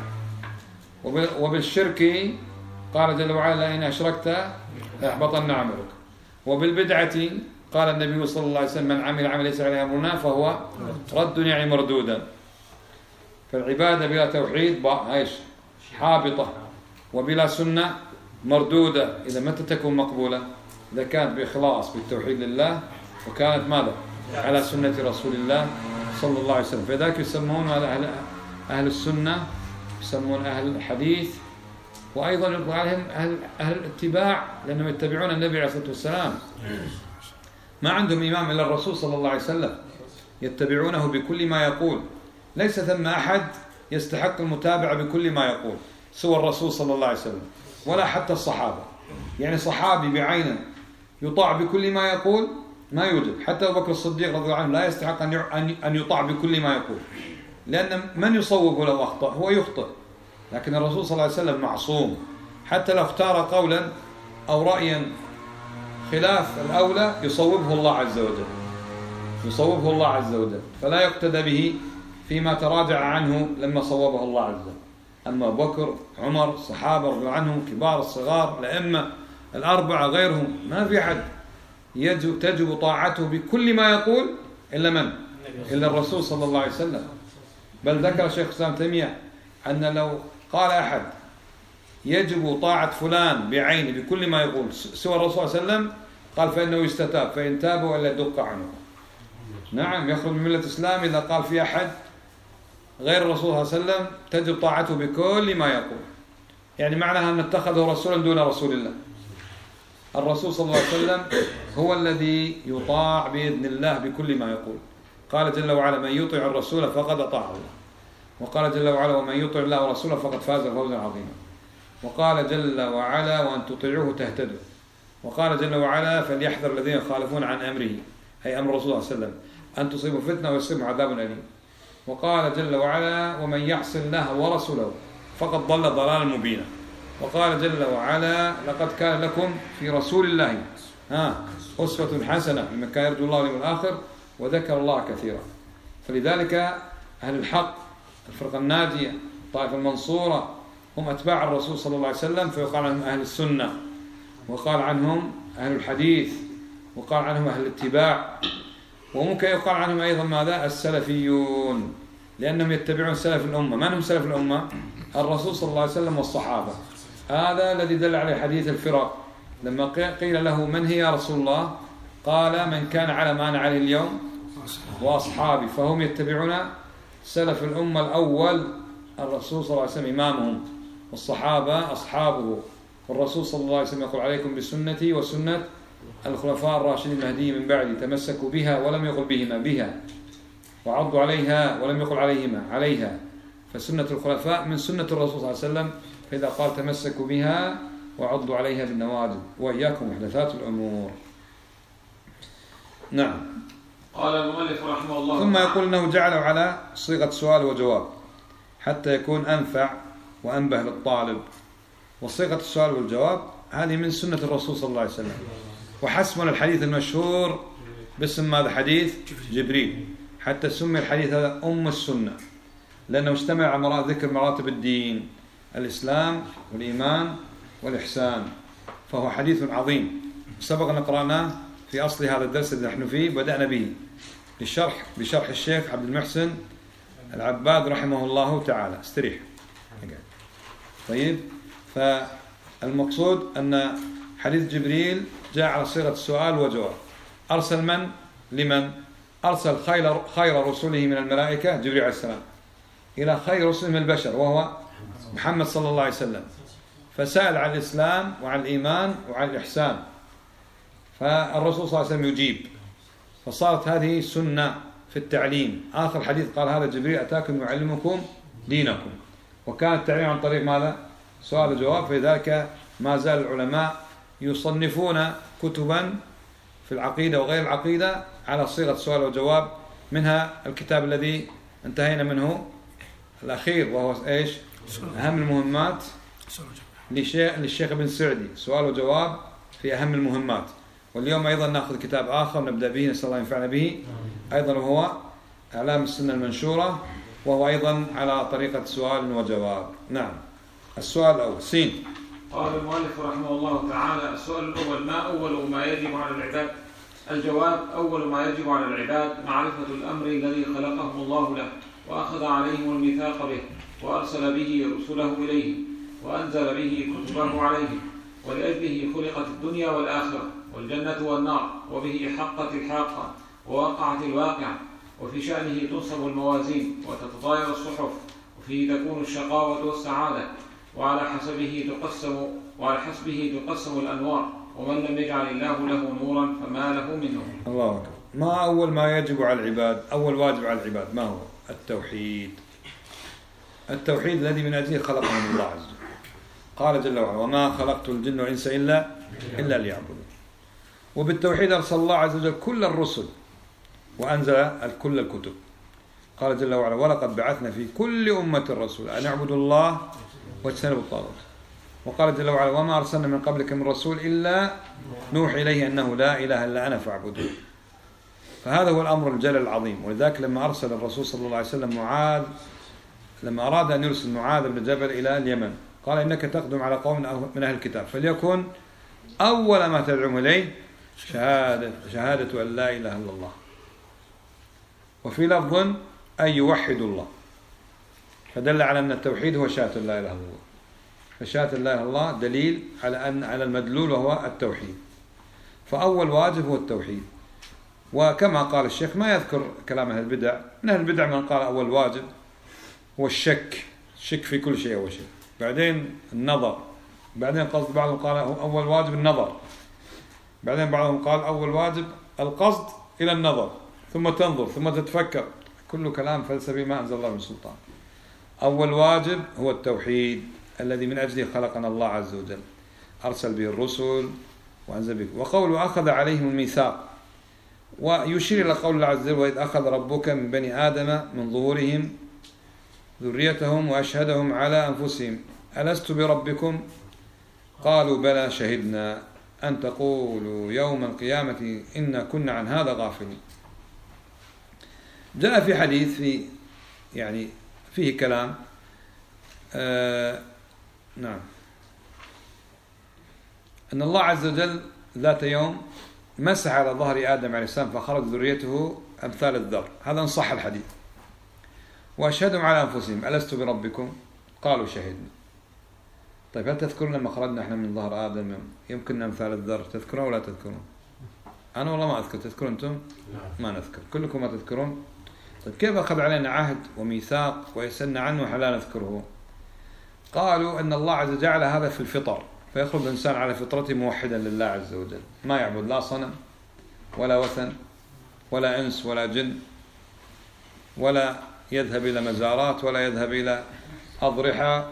وبالشرك قال جل وعلا إن أشركت ليحبطن عملك. وبالبدعة قال النبي صلى الله عليه وسلم من عمل عمل ليس عليه أمرنا فهو رد يعني مردودا. فالعبادة بلا توحيد ايش؟ حابطة، وبلا سنة مردودة. إذا متى تكون مقبولة؟ إذا كانت بإخلاص بالتوحيد لله وكانت ماذا؟ على سنة رسول الله صلى الله عليه وسلم. فذلك يسمون أهل, أهل السنة، يسمون أهل الحديث، وأيضا يطلق عليهم أهل, أهل الاتباع، لأنهم يتبعون النبي عليه الصلاة والسلام. ما عندهم إمام إلا الرسول صلى الله عليه وسلم، يتبعونه بكل ما يقول. ليس ثم أحد يستحق المتابعة بكل ما يقول سوى الرسول صلى الله عليه وسلم، ولا حتى الصحابة. يعني صحابي بعينه يطاع بكل ما يقول ما يوجد. حتى أبو بكر الصديق رضي الله عنه لا يستحق أن يطاع بكل ما يقول، لأن من يصوب لو أخطأ هو يخطئ، لكن الرسول صلى الله عليه وسلم معصوم. حتى لو اختار قولا أو رأيا خلاف الأولى يصوبه الله عز وجل، يصوبه الله عز وجل، فلا يقتدى به فيما تراجع عنه لما صوبه الله عز وجل. أما أبو بكر، عمر، صحابة رضي الله عنهم، كبار الصغار، الأئمة الأربعة، غيرهم، ما في أحد يجب تجب طاعته بكل ما يقول إلا من؟ إلا الرسول صلى الله عليه وسلم. بل ذكر شيخ الإسلام تيمية أن لو قال أحد يجب طاعة فلان بعينه بكل ما يقول سوى الرسول صلى الله عليه وسلم، قال فإنه يستتاب، فإن تابوا إلا دق عنه. نعم، يخرج من ملة الإسلام إذا قال في أحد غير الرسول صلى الله عليه وسلم تجب طاعته بكل ما يقول. يعني معناها أن اتخذه رسولا دون رسول الله. الرسول صلى الله عليه وسلم هو الذي يطاع بإذن الله بكل ما يقول. قال جل وعلا: من يطع الرسول فقد أطاع الله. وقال جل وعلا: ومن يطع الله ورسوله فقد فاز فوزا عظيما. وقال جل وعلا: وأن تطيعوه تهتدوا. وقال جل وعلا: فليحذر الذين يخالفون عن أمره، أي أمر الرسول صلى الله عليه وسلم، أن تصيبوا فتنة ويصيبهم عذاب أليم. وقال جل وعلا: ومن يعص الله ورسوله فقد ضل ضلالا مبينا. وقال جل وعلا: لقد كان لكم في رسول الله ها أسوة حسنة لمن كان يرجو الله واليوم الآخر وذكر الله كثيرا. فلذلك أهل الحق، الفرقة الناجية، الطائفة المنصورة، هم أتباع الرسول صلى الله عليه وسلم، فيقال عنهم أهل السنة، وقال عنهم أهل الحديث، وقال عنهم أهل الاتباع، وممكن يقال عنهم أيضا ماذا؟ السلفيون، لأنهم يتبعون سلف الأمة. من هم سلف الأمة؟ الرسول صلى الله عليه وسلم والصحابة. هذا الذي دل عليه حديث الفرق، لما قيل له: من هي يا رسول الله؟ قال: من كان على ما أنا عليه اليوم وأصحابي. فهم يتبعون سلف الأمة الأول، الرسول صلى الله عليه وسلم إمامهم، والصحابة أصحابه. والرسول صلى الله عليه وسلم يقول: عليكم بسنتي وسنة الخلفاء الراشدين المهديين من بعدي، تمسكوا بها ولم يقل بهما، بها، وعضوا عليها ولم يقل عليهما، عليها. فسنة الخلفاء من سنة الرسول صلى الله عليه وسلم، فإذا قال تمسكوا بها وعضوا عليها بالنواجذ، وإياكم محدثات الأمور. نعم. قال المؤلف رحمه الله. ثم يقول أنه جعله على صيغة سؤال وجواب حتى يكون أنفع وأنبه للطالب. وصيغة السؤال والجواب هذه من سنة الرسول صلى الله عليه وسلم. وحسبنا الحديث المشهور باسم ماذا؟ حديث جبريل، حتى سمي الحديث هذا أم السنة، لأنه اشتمل على ذكر مراتب الدين: الإسلام والإيمان والإحسان. فهو حديث عظيم، سبق أن قرأناه في أصل هذا الدرس الذي نحن فيه، بدأنا به بالشرح بشرح الشيخ عبد المحسن العباد رحمه الله تعالى. استريح. طيب، فالمقصود أن حديث جبريل جاء على صيغة السؤال وجواب. أرسل من؟ لمن؟ أرسل خير, خير رسله من الملائكة جبريل عليه السلام إلى خير رسله من البشر، وهو محمد صلى الله عليه وسلم، فسأل عن الإسلام وعن الإيمان وعن الإحسان، فالرسول صلى الله عليه وسلم يجيب. فصارت هذه سنة في التعليم. آخر حديث قال: هذا جبريل أتاكم يعلمكم دينكم. وكان التعليم عن طريق ماذا؟ سؤال وجواب. فلذلك ما زال العلماء يصنفون كتبا في العقيدة وغير العقيدة على صيغة سؤال وجواب، منها الكتاب الذي انتهينا منه الأخير، وهو إيش؟ أهم المهمات للشيخ ابن سعدي، سؤال وجواب في أهم المهمات. واليوم أيضا نأخذ كتاب آخر نبدأ به، نسأل الله ينفعنا به أيضا، وهو أعلام السنة المنشورة، وهو أيضا على طريقة سؤال وجواب. نعم. السؤال الأول سين. قال المؤلف رحمه الله تعالى: السؤال الأول: ما أول ما يجب على العباد؟ الجواب: أول ما يجب على العباد معرفة الأمر الذي خلقهم الله له، وأخذ عليهم الميثاق به، وأرسل به رسله إليه، وأنزل به كتبه عليهم، ولأجله خلقت الدنيا والآخرة، والجنة والنار، وبه حقت الحاقة ووقعت الواقعة، وفي شأنه تنصب الموازين وتتطاير الصحف، وفيه تكون الشقاوة والسعادة، وعلى حسبه تقسم وعلى حسبه تقسم الأنوار، ومن لم يجعل الله له نورا فما له من نور. الله أكبر. ما أول ما يجب على العباد، أول واجب على العباد ما هو؟ التوحيد. التوحيد الذي من أجله خلقهم الله عز وجل. قال جل وعلا: وما خلقت الجن والإنس إلا إلا ليعبدون. وبالتوحيد أرسل الله عز وجل كل الرسل وأنزل كل الكتب. قال جل وعلا: ولقد بعثنا في كل أمة رسول أن اعبدوا الله واجتنبوا الطاغوت. وقال جل وعلا: وما أرسلنا من قبلك من رسول إلا نوحي إليه أنه لا إله إلا أنا فاعبدون. فهذا هو الأمر الجلل العظيم. ولذلك لما أرسل الرسول صلى الله عليه وسلم معاذ، لما أراد أن يرسل معاذ بن جبل إلى اليمن، قال: إنك تقدم على قوم من أهل الكتاب، فليكن أول ما تدعوهم إليه شهادة, شهادة أن لا إله إلا الله، وفي لفظ أن يوحدوا الله. فدل على أن التوحيد هو شهادة لا إله إلا الله. فشهادة لا إله إلا الله دليل على أن على المدلول وهو التوحيد. فأول واجب هو التوحيد. وكما قال الشيخ ما يذكر كلام أهل البدع، من أهل البدع من قال أول واجب هو الشك، الشك في كل شيء أول شيء، بعدين النظر، بعدين قصد بعضهم قال أول واجب النظر، بعدين بعضهم قال أول واجب القصد إلى النظر ثم تنظر ثم تتفكر. كل كلام فلسفي ما أنزل الله من سلطان. أول واجب هو التوحيد الذي من أجله خلقنا الله عز وجل، أرسل به الرسل وأنزل به. وقوله أخذ عليهم الميثاق، ويشير إلى قول الله عز وجل: وإذ أخذ ربك من بني آدم من ظهورهم ذريتهم وأشهدهم على أنفسهم ألست بربكم قالوا بلى شهدنا أن تقولوا يوم القيامة إنا كنا عن هذا غافلين. جاء في حديث في يعني فيه كلام آه نعم أن الله عز وجل ذات يوم مسح على ظهر آدم عليه السلام فخرج ذريته أمثال الذر. هذا صح الحديث. وأشهدهم على أنفسهم ألست بربكم قالوا شهدنا. طيب هل تذكرون لما خرجنا احنا من ظهر آدم يمكننا أمثال الذر؟ تذكرون ولا تذكرون؟ أنا والله ما أذكر. تذكرون أنتم؟ ما نذكر. كلكم ما تذكرون. طيب كيف أخذ علينا عهد وميثاق ويسألنا عنه وحنا لا نذكره؟ قالوا أن الله عز وجل جعل هذا في الفطر، فيخرج الإنسان على فطرته موحدا لله عز وجل، ما يعبد لا صنم ولا وثن ولا إنس ولا جن، ولا يذهب إلى مزارات ولا يذهب إلى أضرحة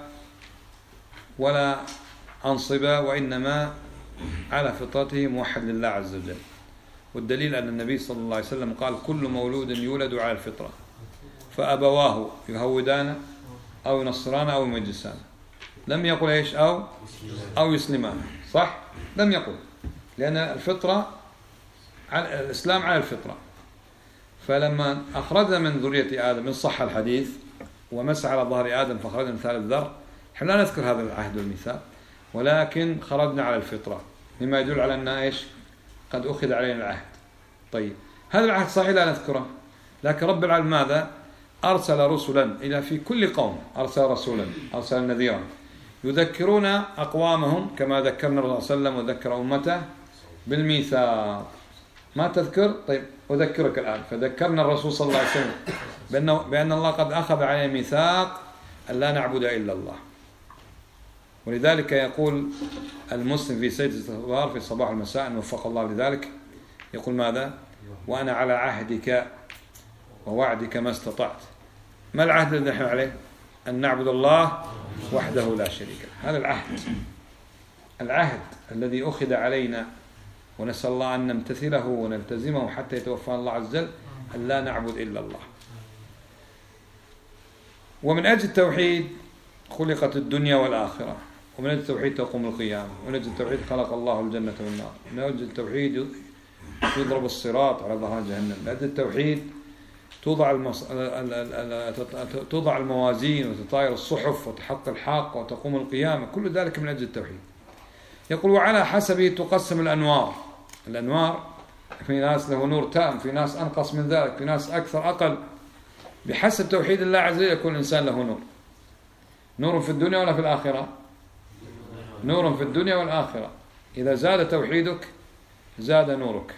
ولا أنصبة، وإنما على فطرته موحد لله عز وجل. والدليل أن النبي صلى الله عليه وسلم قال: كل مولود يولد على الفطرة فأبواه يهودان أو ينصران أو يمجسان. لم يقل إيش أو أو يسلمان، صح؟ لم يقل، لأن الفطرة على الإسلام على الفطرة. فلما أخرجنا من ذرية آدم، من صح الحديث، ومسح على ظهر آدم فخرجنا مثال الذر، نحن لا نذكر هذا العهد والميثاق، ولكن خرجنا على الفطرة، مما يدل على أن إيش قد أخذ علينا العهد. طيب هذا العهد صحيح لا نذكره، لكن رب العالمين ماذا؟ أرسل رسلا إلى في كل قوم، أرسل رسولا، أرسل نذيرا يذكرون أقوامهم كما ذكرنا الرسول صلى الله عليه وسلم وذكر أمته بالميثاق. ما تذكر؟ طيب أذكرك الآن. فذكرنا الرسول صلى الله عليه وسلم بأن, بأن الله قد أخذ علينا ميثاق أن لا نعبد إلا الله. ولذلك يقول المسلم في سيد الاستغفار في الصباح والمساء أن وفق الله لذلك، يقول ماذا؟ وأنا على عهدك ووعدك ما استطعت. ما العهد الذي نحن عليه؟ أن نعبد الله وحده لا شريك له. هذا العهد، العهد الذي أخذ علينا، ونسأل الله أن نمتثله ونلتزمه حتى يتوفانا الله عز وجل، أن لا نعبد إلا الله. ومن أجل التوحيد خلقت الدنيا والآخرة، ومن أجل التوحيد تقوم القيامة، ومن أجل التوحيد خلق الله الجنة والنار، ومن أجل التوحيد يضرب الصراط على ظهر جهنم، من أجل التوحيد توضع المص... توضع الموازين وتطاير الصحف وتحق الحق وتقوم القيامة، كل ذلك من أجل التوحيد. يقول وعلى حسبه تقسم الأنوار. الأنوار في ناس له نور تام، في ناس أنقص من ذلك، في ناس أكثر أقل، بحسب توحيد الله عز وجل يكون الإنسان له نور. نور في الدنيا ولا في الآخرة؟ نور في الدنيا والآخرة. إذا زاد توحيدك زاد نورك.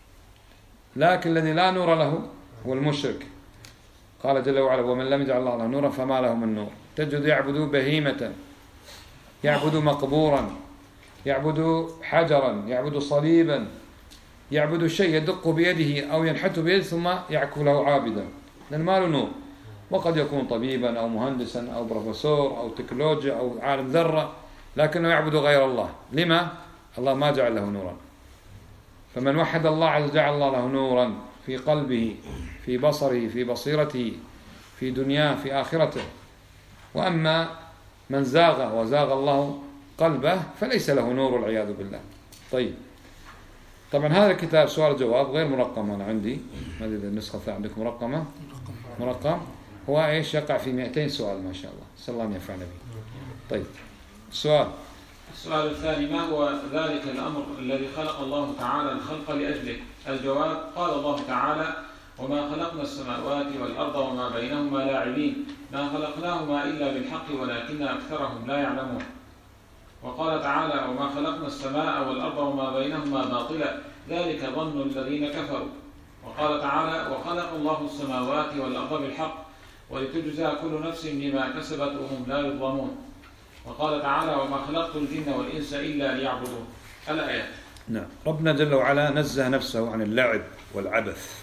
لكن الذي لا نور له هو المشرك. قال جل وعلا ومن لم يجعل الله له نورا فما له من نور. تجد يعبد بهيمة، يعبد مقبورا، يعبد حجرا، يعبد صليبا، يعبد شيء يدق بيده أو ينحت بيده ثم يعكف له عابدا، لأن ما له نور. وقد يكون طبيبا أو مهندسا أو بروفيسور أو تكنولوجيا أو عالم ذرة، لكنه يعبد غير الله. لما؟ الله ما جعل له نورا. فمن وحد الله عز وجل جعل الله له نورا في قلبه، في بصره، في بصيرته، في دنياه، في آخرته. وأما من زاغ وزاغ الله قلبه فليس له نور والعياذ بالله. طيب، طبعا هذا الكتاب سؤال جواب غير مرقم. أنا عندي ما أدري إذا النسخة عندكم مرقمة. مرقم هو إيش يقع في مئتين سؤال ما شاء الله. نسأل الله أن ينفعنا به. طيب، السؤال السؤال الثاني: ما هو ذلك الأمر الذي خلق الله تعالى الخلق لأجله؟ الجواب: قال الله تعالى: وما خلقنا السماوات والأرض وما بينهما لاعبين ما خلقناهما إلا بالحق ولكن أكثرهم لا يعلمون. وقال تعالى: وما خلقنا السماء والأرض وما بينهما باطلا ذلك ظن الذين كفروا. وقال تعالى: وخلق الله السماوات والأرض بالحق ولتجزى كل نفس بما كسبت وهم لا يظلمون. وقال تعالى: وما خلقت الجن والإنس إلا ليعبدون. الآيات. نعم. ربنا جل وعلا نزه نفسه عن اللعب والعبث.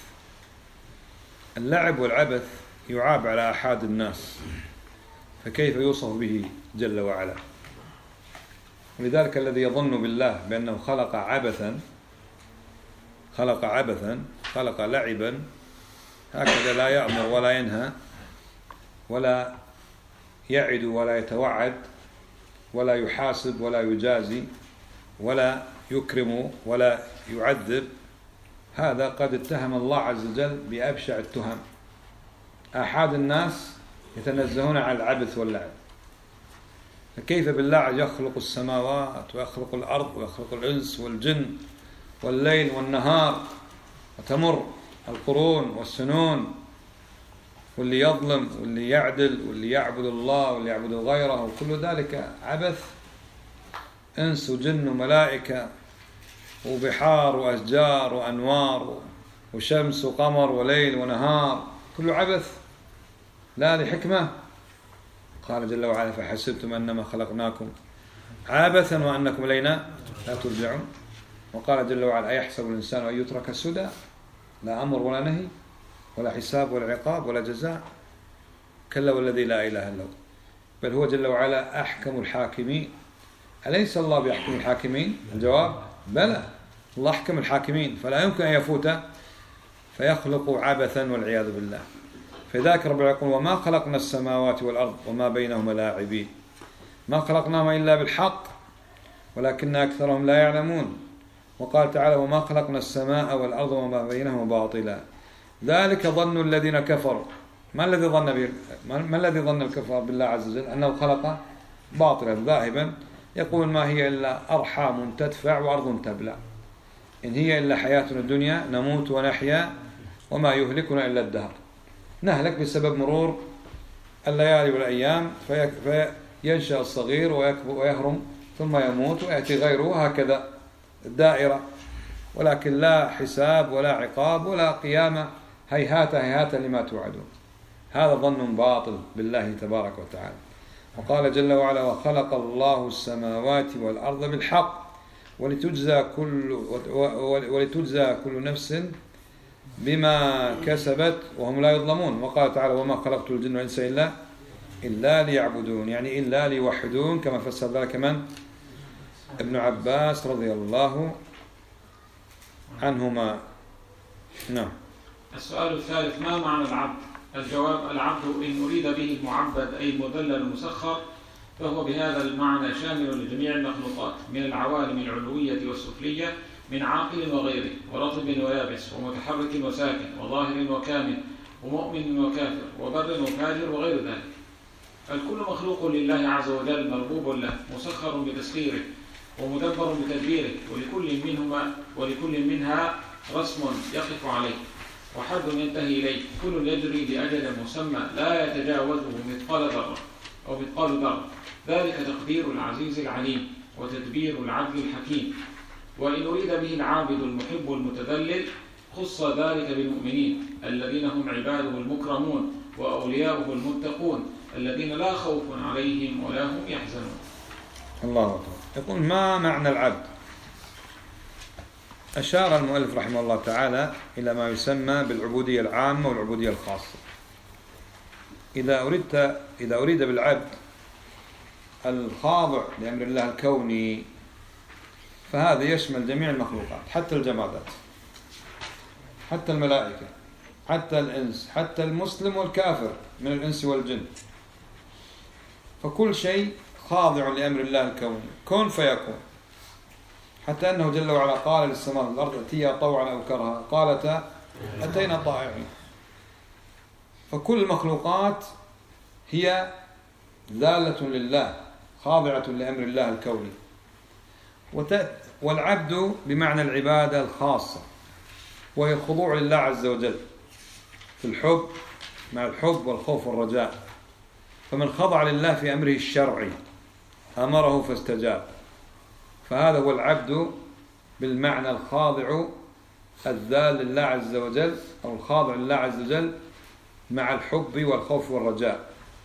اللعب والعبث يعاب على أحد الناس، فكيف يوصف به جل وعلا؟ ولذلك الذي يظن بالله بأنه خلق عبثا خلق عبثا خلق لعبا هكذا لا يأمر ولا ينهى ولا يعد ولا يتوعد ولا يحاسب ولا يجازي ولا يكرم ولا يعذب، هذا قد اتهم الله عز وجل بأبشع التهم. أحد الناس يتنزهون عن العبث واللعب، فكيف بالله يخلق السماوات ويخلق الأرض ويخلق الإنس والجن والليل والنهار، وتمر القرون والسنون، واللي يظلم واللي يعدل واللي يعبد الله واللي يعبد غيره، وكل ذلك عبث. إنس وجن وملائكة وبحار وأشجار وأنوار وشمس وقمر وليل ونهار، كله عبث لا لحكمة. قال جل وعلا: فحسبتم أنما خلقناكم عبثا وأنكم إلينا لا ترجعون. وقال جل وعلا: أيحسب الإنسان أن يترك سدى، لا أمر ولا نهي ولا حساب ولا عقاب ولا جزاء، كلا والذي لا إله إلا هو، بل هو جل وعلا أحكم الحاكمين. أليس الله بيحكم الحاكمين؟ الجواب: بلى، الله أحكم الحاكمين، فلا يمكن أن يفوت فيخلق عبثا والعياذ بالله. فذاك رب يقول: وما خلقنا السماوات والأرض وما بينهما لاعبين ما خلقناهما إلا بالحق ولكن أكثرهم لا يعلمون. وقال تعالى: وما خلقنا السماء والأرض وما بينهما باطلا ذلك ظن الذين كفروا. ما الذي ظن به؟ ما الذي ظن الكفار بالله عز وجل؟ أنه خلق باطلا ذاهبا، يقول: ما هي إلا أرحام تدفع وأرض تبلع، إن هي إلا حياتنا الدنيا نموت ونحيا وما يهلكنا إلا الدهر. نهلك بسبب مرور الليالي والأيام، فينشأ الصغير ويهرم ثم يموت ويأتي غيره، هكذا الدائرة، ولكن لا حساب ولا عقاب ولا قيامة، هيهات هيهات لما توعدون. هذا ظن باطل بالله تبارك وتعالى. وقال جل وعلا: وخلق الله السماوات والأرض بالحق ولتجزى كل ولتجزى كل نفس بما كسبت وهم لا يظلمون. وقال تعالى: وما خلقت الجن والإنس إلا إلا ليعبدون، يعني إلا ليوحدون، كما فسر ذلك من؟ ابن عباس رضي الله عنهما. نعم. السؤال الثالث: ما معنى العبد؟ الجواب: العبد إن أريد به المعبد أي المذلل المسخر، فهو بهذا المعنى شامل لجميع المخلوقات من العوالم العلوية والسفلية، من عاقل وغيره، ورطب ويابس، ومتحرك وساكن، وظاهر وكامل، ومؤمن وكافر، وبر وفاجر، وغير ذلك. الكل مخلوق لله عز وجل، مربوب له، مسخر بتسخيره ومدبر بتدبيره، ولكل منهما ولكل منها رسم يقف عليه وحد ينتهي إليه، كل يجري لأجل مسمى لا يتجاوزه مثقال ذرة أو مثقال ذرة، ذلك تقدير العزيز العليم وتدبير العدل الحكيم. وإن أريد به العابد المحب المتذلل خص ذلك بالمؤمنين الذين هم عباده المكرمون وأولياؤه المتقون الذين لا خوف عليهم ولا هم يحزنون. الله أكبر. يقول ما معنى العبد؟ أشار المؤلف رحمه الله تعالى إلى ما يسمى بالعبودية العامة والعبودية الخاصة. إذا أردت إذا أريد بالعبد الخاضع لأمر الله الكوني فهذا يشمل جميع المخلوقات حتى الجمادات، حتى الملائكة، حتى الإنس، حتى المسلم والكافر من الإنس والجن، فكل شيء خاضع لأمر الله الكوني، كن فيكون. حتى أنه جل وعلا قال للسماء والأرض ائتيا طوعا أو كرها قالتا أتينا طائعين. فكل المخلوقات هي ذالة لله خاضعة لأمر الله الكوني. والعبد بمعنى العبادة الخاصة وهي الخضوع لله عز وجل في الحب مع الحب والخوف والرجاء. فمن خضع لله في أمره الشرعي أمره فاستجاب، فهذا هو العبد بالمعنى الخاضع الذال لله عز وجل أو الخاضع لله عز وجل مع الحب والخوف والرجاء.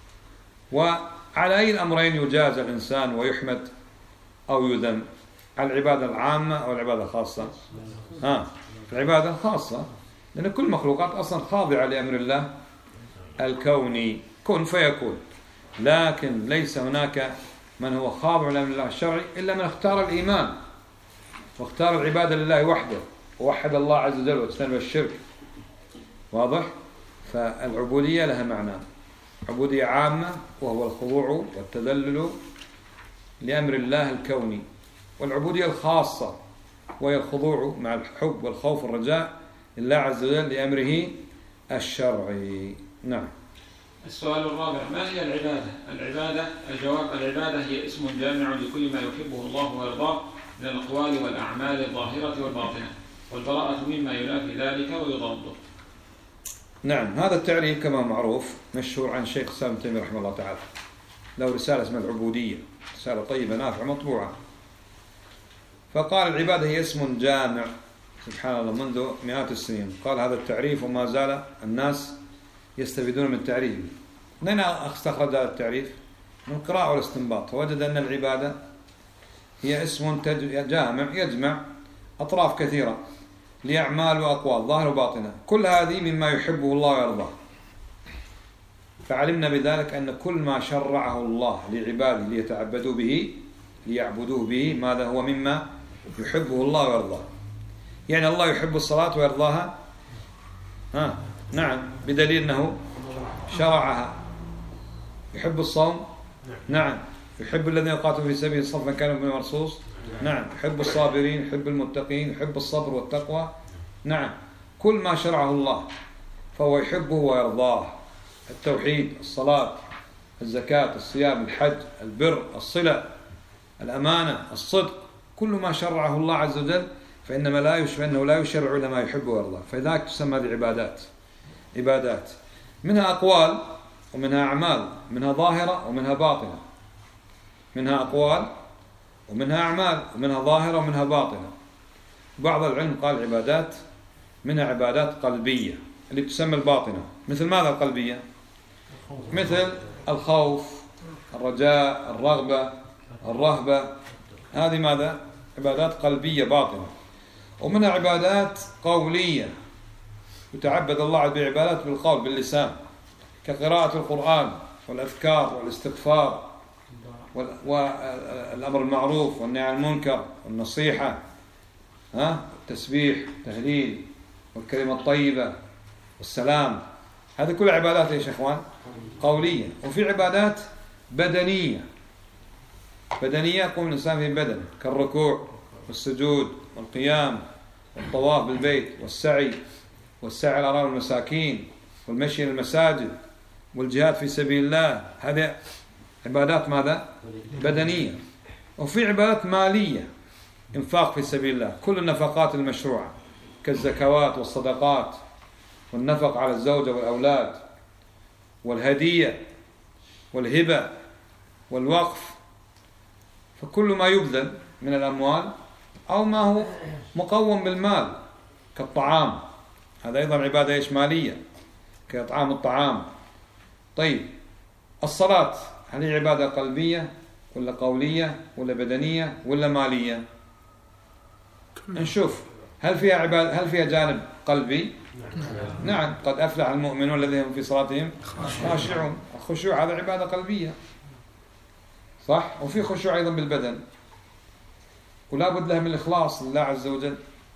وعلى أي الأمرين يجازى الإنسان ويحمد أو يذم؟ على العبادة العامة أو العبادة الخاصة؟ ها، العبادة الخاصة، لأن كل مخلوقات أصلا خاضعة لأمر الله الكوني كن فيكون. لكن ليس هناك من هو خاضع لأمر الله الشرعي إلا من اختار الإيمان واختار العبادة لله وحده ووحد الله عز وجل واجتنب الشرك. واضح؟ فالعبودية لها معنى: عبودية عامة وهو الخضوع والتذلل لأمر الله الكوني، والعبودية الخاصة وهي الخضوع مع الحب والخوف والرجاء لله عز وجل لأمره الشرعي. نعم. السؤال الرابع: ما هي العبادة؟ العبادة الجواب: العبادة هي اسم جامع لكل ما يحبه الله ويرضاه من الأقوال والأعمال الظاهرة والباطنة، والبراءة مما ينافي ذلك ويضاده. نعم، هذا التعريف كما معروف مشهور عن شيخ الإسلام ابن تيمية رحمه الله تعالى، له رسالة اسمها العبودية، رسالة طيبة نافعة مطبوعة. فقال العبادة هي اسم جامع، سبحان الله، منذ مئات السنين قال هذا التعريف وما زال الناس يستفيدون من التعريف. من أين استخرج هذا التعريف؟ من القراءة والاستنباط. فوجد أن العبادة هي اسم جامع يجمع أطراف كثيرة لأعمال وأقوال ظاهر وباطنة، كل هذه مما يحبه الله ويرضاه. فعلمنا بذلك أن كل ما شرعه الله لعباده ليتعبدوا به ليعبدوه به ماذا هو مما يحبه الله ويرضاه. يعني الله يحب الصلاة ويرضاها، ها نعم، بدليل أنه شرعها. يحب الصوم، نعم. يحب الذين يقاتلون في سبيل صفا كانوا من مرصوص، نعم. يحب الصابرين، يحب المتقين، يحب الصبر والتقوى، نعم. كل ما شرعه الله فهو يحبه ويرضاه. التوحيد، الصلاة، الزكاة، الصيام، الحج، البر، الصلة، الأمانة، الصدق، كل ما شرعه الله عز وجل فإنما لا يشرع أنه لا يشرع إلا ما يحبه ويرضاه. فذلك تسمى بعبادات. عبادات منها أقوال ومنها أعمال، منها ظاهرة ومنها باطنة. منها أقوال ومنها أعمال، ومنها ظاهرة ومنها باطنة. بعض العلم قال عبادات منها عبادات قلبية اللي تسمى الباطنة. مثل ماذا القلبية؟ مثل الخوف، الرجاء، الرغبة، الرهبة، هذه ماذا؟ عبادات قلبية باطنة. ومنها عبادات قولية يتعبد الله بعبادات بالقول باللسان، كقراءة القرآن والأذكار والاستغفار والأمر المعروف والنهي عن المنكر والنصيحة، ها، التسبيح، التهليل والكلمة الطيبة والسلام. هذه كل عبادات يا إخوان قولية. وفي عبادات بدنية، بدنية يقوم الإنسان في بدنه، كالركوع والسجود والقيام والطواف بالبيت والسعي والسعي على أمام المساكين والمشي للمساجد والجهاد في سبيل الله. هذه عبادات ماذا؟ بدنية. وفي عبادات مالية، إنفاق في سبيل الله، كل النفقات المشروعة كالزكوات والصدقات والنفق على الزوجة والأولاد والهدية والهبة والوقف. فكل ما يبذل من الأموال أو ما هو مقوم بالمال كالطعام، هذا أيضا عبادة إيش مالية كإطعام الطعام. طيب الصلاة هل هي عبادة قلبية ولا قولية ولا بدنية ولا مالية؟ نشوف هل فيها عبادة، هل فيها جانب قلبي؟ نعم، قد أفلح المؤمنون الذين هم في صلاتهم خاشعون. الخشوع هذا عبادة قلبية صح، وفي خشوع أيضا بالبدن، ولا بد لها من الإخلاص لله عز وجل.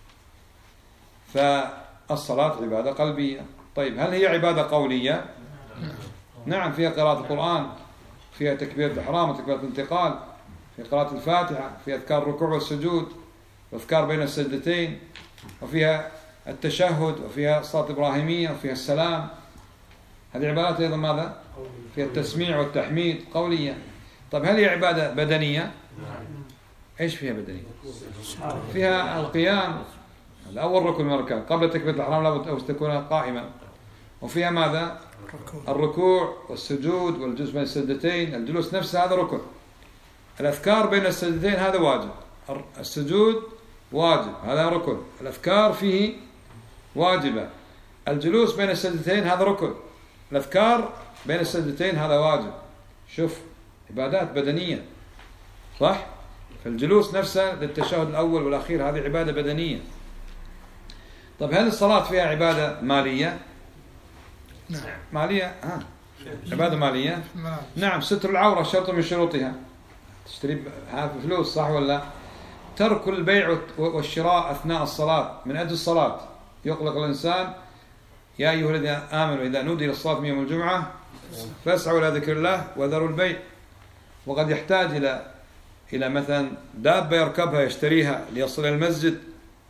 فالصلاة عبادة قلبية. طيب هل هي عبادة قولية؟ نعم، فيها قراءة القرآن، فيها تكبيرة الإحرام وتكبيرة الانتقال، في قراءة الفاتحة، في أذكار الركوع والسجود وأذكار بين السجدتين، وفيها التشهد، وفيها الصلاة الإبراهيمية، وفيها السلام. هذه عبادات أيضا ماذا؟ فيها التسميع والتحميد قولية. طيب هل هي عبادة بدنية؟ إيش فيها بدنية؟ فيها القيام، الأول ركن من الأركان، قبل تكبيرة الإحرام لابد أن تكون قائما. وفيها ماذا؟ الركوع والسجود والجلوس بين السجدتين، الجلوس نفسه هذا ركن. الأذكار بين السجدتين هذا واجب، السجود واجب هذا ركن، الأذكار فيه واجبة، الجلوس بين السجدتين هذا ركن، الأذكار بين السجدتين هذا واجب. شوف عبادات بدنية صح؟ فالجلوس نفسه للتشهد الأول والأخير هذه عبادة بدنية. طب هل الصلاة فيها عبادة مالية؟ نعم. مالية ها. عبادة مالية؟ نعم. ستر العورة شرط من شروطها. تشتري هذا فلوس صح ولا؟ ترك البيع والشراء أثناء الصلاة من أجل الصلاة. يقلق الإنسان يا أيها الذين آمنوا إذا نودي للصلاة من يوم الجمعة فاسعوا إلى ذكر الله وذروا البيع. وقد يحتاج إلى إلى مثلا دابة يركبها يشتريها ليصل إلى المسجد،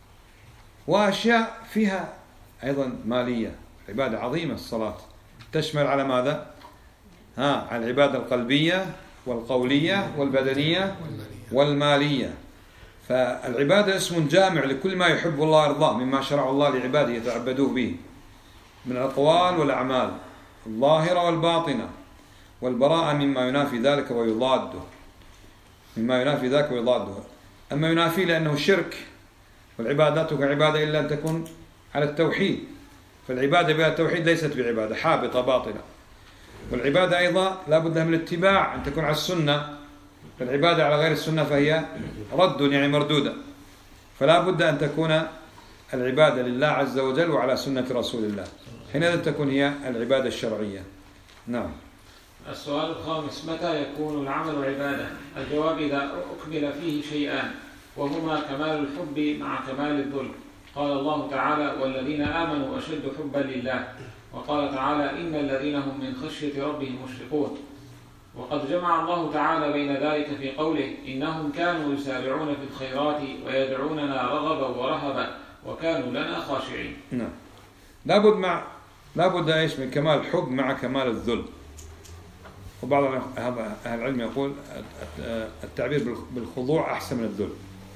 وأشياء فيها أيضا مالية. عبادة عظيمة الصلاة، تشمل على ماذا؟ ها، على العبادة القلبية والقولية والبدنية والمالية. فالعبادة اسم جامع لكل ما يحب الله ويرضاه مما شرع الله لعباده يتعبدوه به من الأقوال والأعمال الظاهرة والباطنة، والبراءة مما ينافي ذلك ويضاده، مما ينافي ذلك ويضاده. أما ينافي لأنه شرك، والعبادات كعبادة إلا أن تكون على التوحيد، فالعبادة بلا التوحيد ليست بعبادة، حابطة باطلة. والعبادة أيضا لا بد من الاتباع، أن تكون على السنة، فالعبادة على غير السنة فهي رد يعني مردودة، فلا بد أن تكون العبادة لله عز وجل وعلى سنة رسول الله، حينئذ تكون هي العبادة الشرعية. نعم. السؤال الخامس: متى يكون العمل عبادة؟ الجواب: إذا أكمل فيه شيئان، وهما كمال الحب مع كمال الذل. قال الله تعالى: والذين آمنوا أشد حبا لله. وقال تعالى: إن الذين هم من خشية ربهم مشفقون. وقد جمع الله تعالى بين ذلك في قوله: إنهم كانوا يسارعون في الخيرات ويدعوننا رغبا ورهبا وكانوا لنا خاشعين. نعم. لابد مع لابد ايش من كمال الحب مع كمال الذل. وبعض أهل العلم يقول التعبير بالخضوع أحسن من الذل.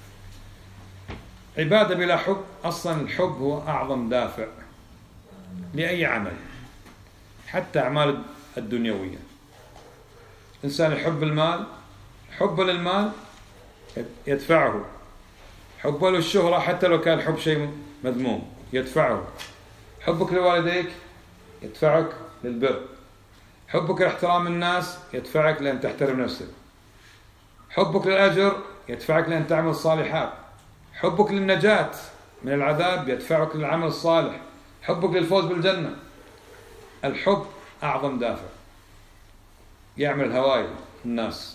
عبادة بلا حب، أصلا الحب هو أعظم دافع لأي عمل، حتى أعمال الدنيوية. إنسان يحب المال، حبه للمال يدفعه، حبه للشهرة حتى لو كان الحب شيء مذموم يدفعه، حبك لوالديك يدفعك للبر، حبك لاحترام الناس يدفعك لأن تحترم نفسك، حبك للأجر يدفعك لأن تعمل الصالحات، حبك للنجاة من العذاب يدفعك للعمل الصالح، حبك للفوز بالجنة. الحب أعظم دافع يعمل الهوائي الناس،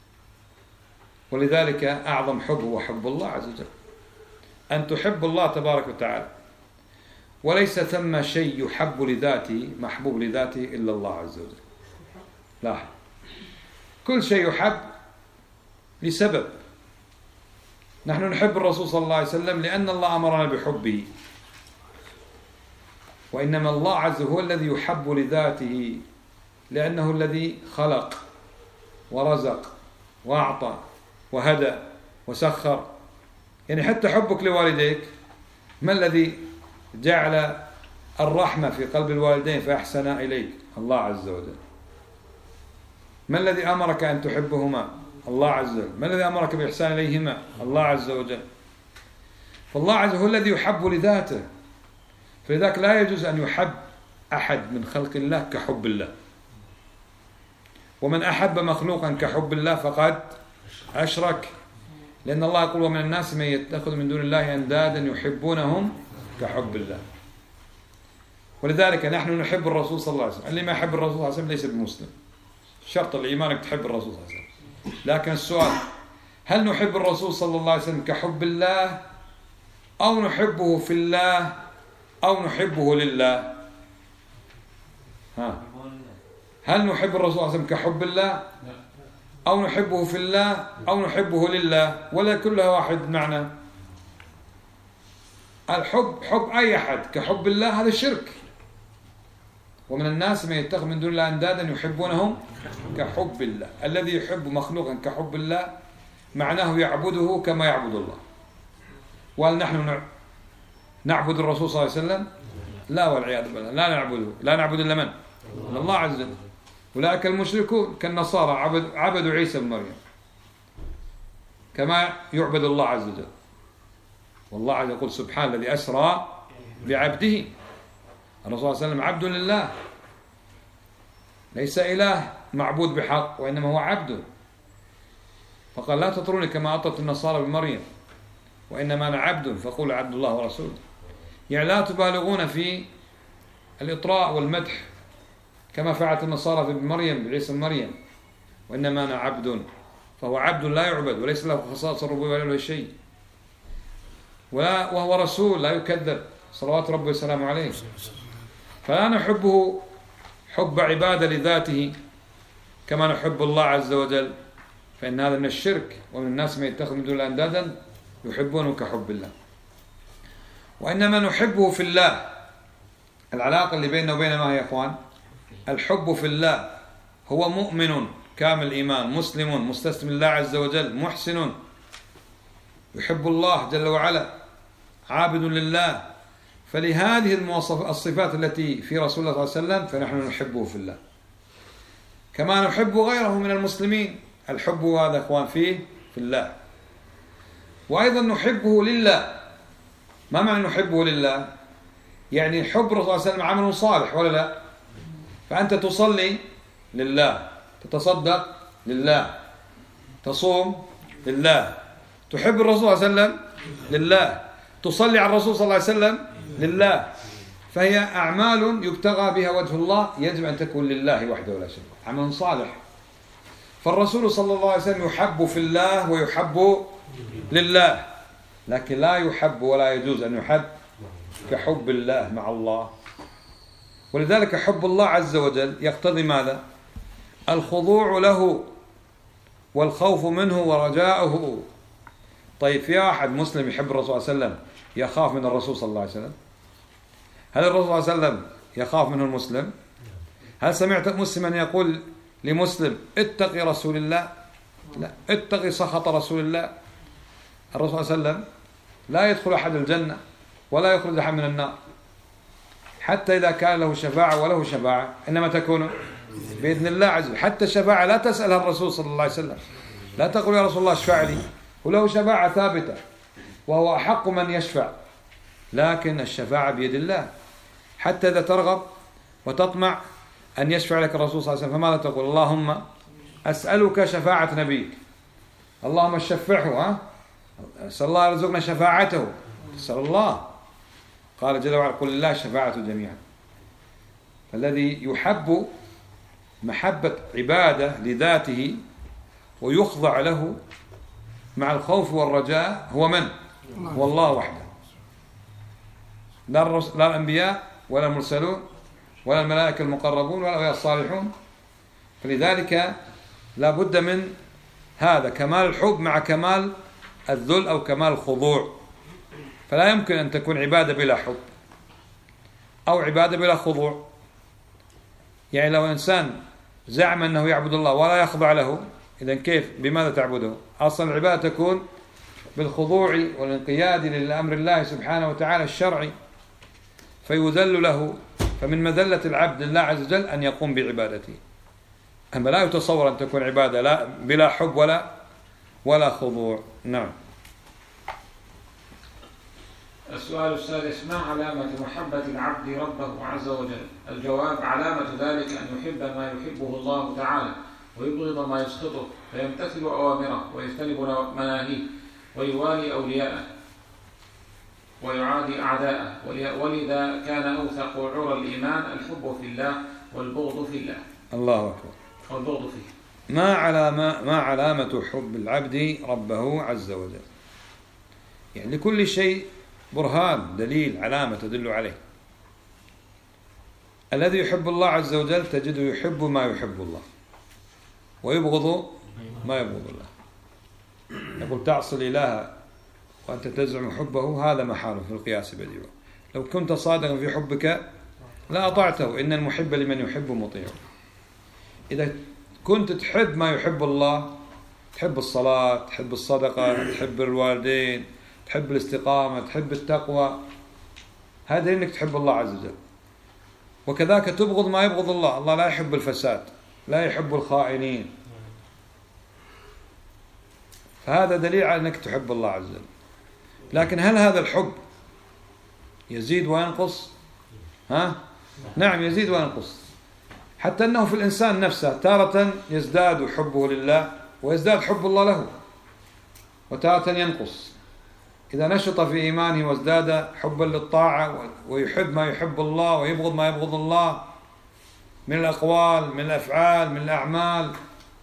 ولذلك أعظم حب هو حب الله عز وجل، أن تحب الله تبارك وتعالى، وليس ثم شيء يحب لذاته محبوب لذاته إلا الله عز وجل. لا، كل شيء يحب لسبب. نحن نحب الرسول صلى الله عليه وسلم لأن الله أمرنا بحبه، وإنما الله عز وجل هو الذي يحب لذاته لأنه الذي خلق ورزق وأعطى وهدى وسخر. يعني حتى حبك لوالديك، ما الذي جعل الرحمة في قلب الوالدين فأحسن إليك؟ الله عز وجل. ما الذي أمرك أن تحبهما؟ الله عز وجل. ما الذي أمرك بإحسان إليهما؟ الله عز وجل. فالله عز وجل هو الذي يحب لذاته، فلذلك لا يجوز أن يحب أحد من خلق الله كحب الله. ومن أحب مخلوقا كحب الله فقد أشرك، لأن الله يقول ومن الناس من يتخذ من دون الله أندادا يحبونهم كحب الله. ولذلك نحن نحب الرسول صلى الله عليه وسلم، اللي ما يحب الرسول صلى الله عليه وسلم ليس بمسلم. شرط الإيمان أنك تحب الرسول صلى الله عليه وسلم. لكن السؤال، هل نحب الرسول صلى الله عليه وسلم كحب الله، أو نحبه في الله، أو نحبه لله؟ ها، هل نحب الرسول صلى الله عليه وسلم كحب الله، أو نحبه في الله، أو نحبه لله، ولا كلها واحد معنى؟ الحب حب أي أحد كحب الله هذا شرك. ومن الناس من يتخذ من دون الله أندادا يحبونهم كحب الله. الذي يحب مخلوقا كحب الله معناه يعبده كما يعبد الله. وهل نحن نعبد الرسول صلى الله عليه وسلم؟ لا والعياذ بالله، لا نعبده. لا نعبد إلا من؟ الله عز وجل. أولئك المشركون كالنصارى عبد عبدوا عيسى بن مريم كما يعبد الله عز وجل. والله عز وجل يقول سبحان الذي أسرى بعبده. الرسول صلى الله عليه وسلم عبد لله، ليس إله معبود بحق، وإنما هو عبد. فقال لا تطروني كما أطرت النصارى بمريم، وإنما أنا عبد فقول عبد الله ورسوله. يعني لا تبالغون في الإطراء والمدح كما فعلت النصارى في مريم بعيسى مريم، وإنما أنا عبد. فهو عبد لا يعبد، وليس له خصائص الربوبية ولا له شيء، ولا وهو رسول لا يكذب صلوات ربي وسلامه عليه. فلا نحبه حب عبادة لذاته كما نحب الله عز وجل، فإن هذا من الشرك. ومن الناس من يتخذ من دون الله أندادا يحبونه كحب الله. وإنما نحبه في الله. العلاقة اللي بيننا وبينه ما هي يا إخوان؟ الحب في الله. هو مؤمن كامل الإيمان، مسلم مستسلم لله عز وجل، محسن يحب الله جل وعلا، عابد لله. فلهذه الصفات التي في رسول الله صلى الله عليه وسلم فنحن نحبه في الله، كما نحب غيره من المسلمين. الحب هذا إخوان فيه في الله. وأيضا نحبه لله. ما معنى نحبه لله؟ يعني حب الرسول صلى الله عليه وسلم عمل صالح ولا لا؟ فأنت تصلي لله، تتصدق لله، تصوم لله، تحب الرسول صلى الله عليه وسلم لله، تصلي على الرسول صلى الله عليه وسلم لله. فهي أعمال يبتغى بها وجه الله، يجب أن تكون لله وحده ولا شيء، عمل صالح. فالرسول صلى الله عليه وسلم يحب في الله ويحب لله، لكن لا يحب ولا يجوز أن يحب كحب الله مع الله. ولذلك حب الله عز وجل يقتضي ماذا؟ الخضوع له والخوف منه ورجاؤه. طيب في واحد مسلم يحب الرسول صلى الله عليه وسلم يخاف من الرسول صلى الله عليه وسلم؟ هل الرسول صلى الله عليه وسلم يخاف منه المسلم؟ هل سمعت مسلما يقول لمسلم اتقي رسول الله؟ لا، اتقي سخط رسول الله. الرسول صلى الله عليه وسلم لا يدخل أحد الجنة ولا يخرج أحد من النار، حتى إذا كان له شفاعة وله شفاعة إنما تكون بإذن الله عز وجل. حتى الشفاعة لا تسألها الرسول صلى الله عليه وسلم، لا تقول يا رسول الله اشفع لي، وله شفاعة ثابتة وهو أحق من يشفع، لكن الشفاعة بيد الله. حتى إذا ترغب وتطمع أن يشفع لك الرسول صلى الله عليه وسلم فماذا تقول؟ اللهم أسألك شفاعة نبيك، اللهم شفعه، ها؟ أسأل الله يرزقنا شفاعته، أسأل الله. قال جل وعلا قل لله الشفاعة جميعا. فالذي يحب محبة عبادة لذاته ويخضع له مع الخوف والرجاء هو من؟ هو الله وحده، لا الأنبياء ولا المرسلون ولا الملائكة المقربون ولا الصالحون. فلذلك لا بد من هذا كمال الحب مع كمال الذل أو كمال الخضوع. فلا يمكن أن تكون عبادة بلا حب أو عبادة بلا خضوع. يعني لو إنسان زعم أنه يعبد الله ولا يخضع له، إذن كيف؟ بماذا تعبده؟ أصلا العبادة تكون بالخضوع والانقياد لأمر الله سبحانه وتعالى الشرعي، فيذل له. فمن مذلة العبد لله عز وجل أن يقوم بعبادته. أما لا يتصور أن تكون عبادة لا بلا حب ولا ولا خضوع. نعم. السؤال السادس: ما علامة محبة العبد ربه عز وجل؟ الجواب: علامة ذلك أن يحب ما يحبه الله تعالى ويبغض ما يسخطه، فيمتثل أوامره ويجتنب مناهيه، ويوالي أولياءه ويعادي أعداءه. ولذا كان أوثق عرى الإيمان الحب في الله والبغض في الله. الله أكبر. والبغض فيه. ما علامة ما علامة حب العبد ربه عز وجل؟ يعني لكل شيء برهان، دليل، علامة تدل عليه. الذي يحب الله عز وجل تجده يحب ما يحب الله ويبغض ما يبغض الله. يقول: تعصي الإله وأنت تزعم حبه، هذا محال في القياس بديع. لو كنت صادقا في حبك لا أطعته، إن المحب لمن يحب مطيع. إذا كنت تحب ما يحب الله، تحب الصلاة، تحب الصدقة، تحب الوالدين، تحب الاستقامة، تحب التقوى، هذا إنك تحب الله عز وجل. وكذلك تبغض ما يبغض الله. الله لا يحب الفساد، لا يحب الخائنين، فهذا دليل على أنك تحب الله عز وجل. لكن هل هذا الحب يزيد وينقص؟ ها؟ نعم، يزيد وينقص. حتى أنه في الإنسان نفسه تارة يزداد حبه لله ويزداد حب الله له، وتارة ينقص. إذا نشط في إيمانه وازداد حبا للطاعة ويحب ما يحب الله ويبغض ما يبغض الله من الأقوال، من الأفعال، من الأعمال،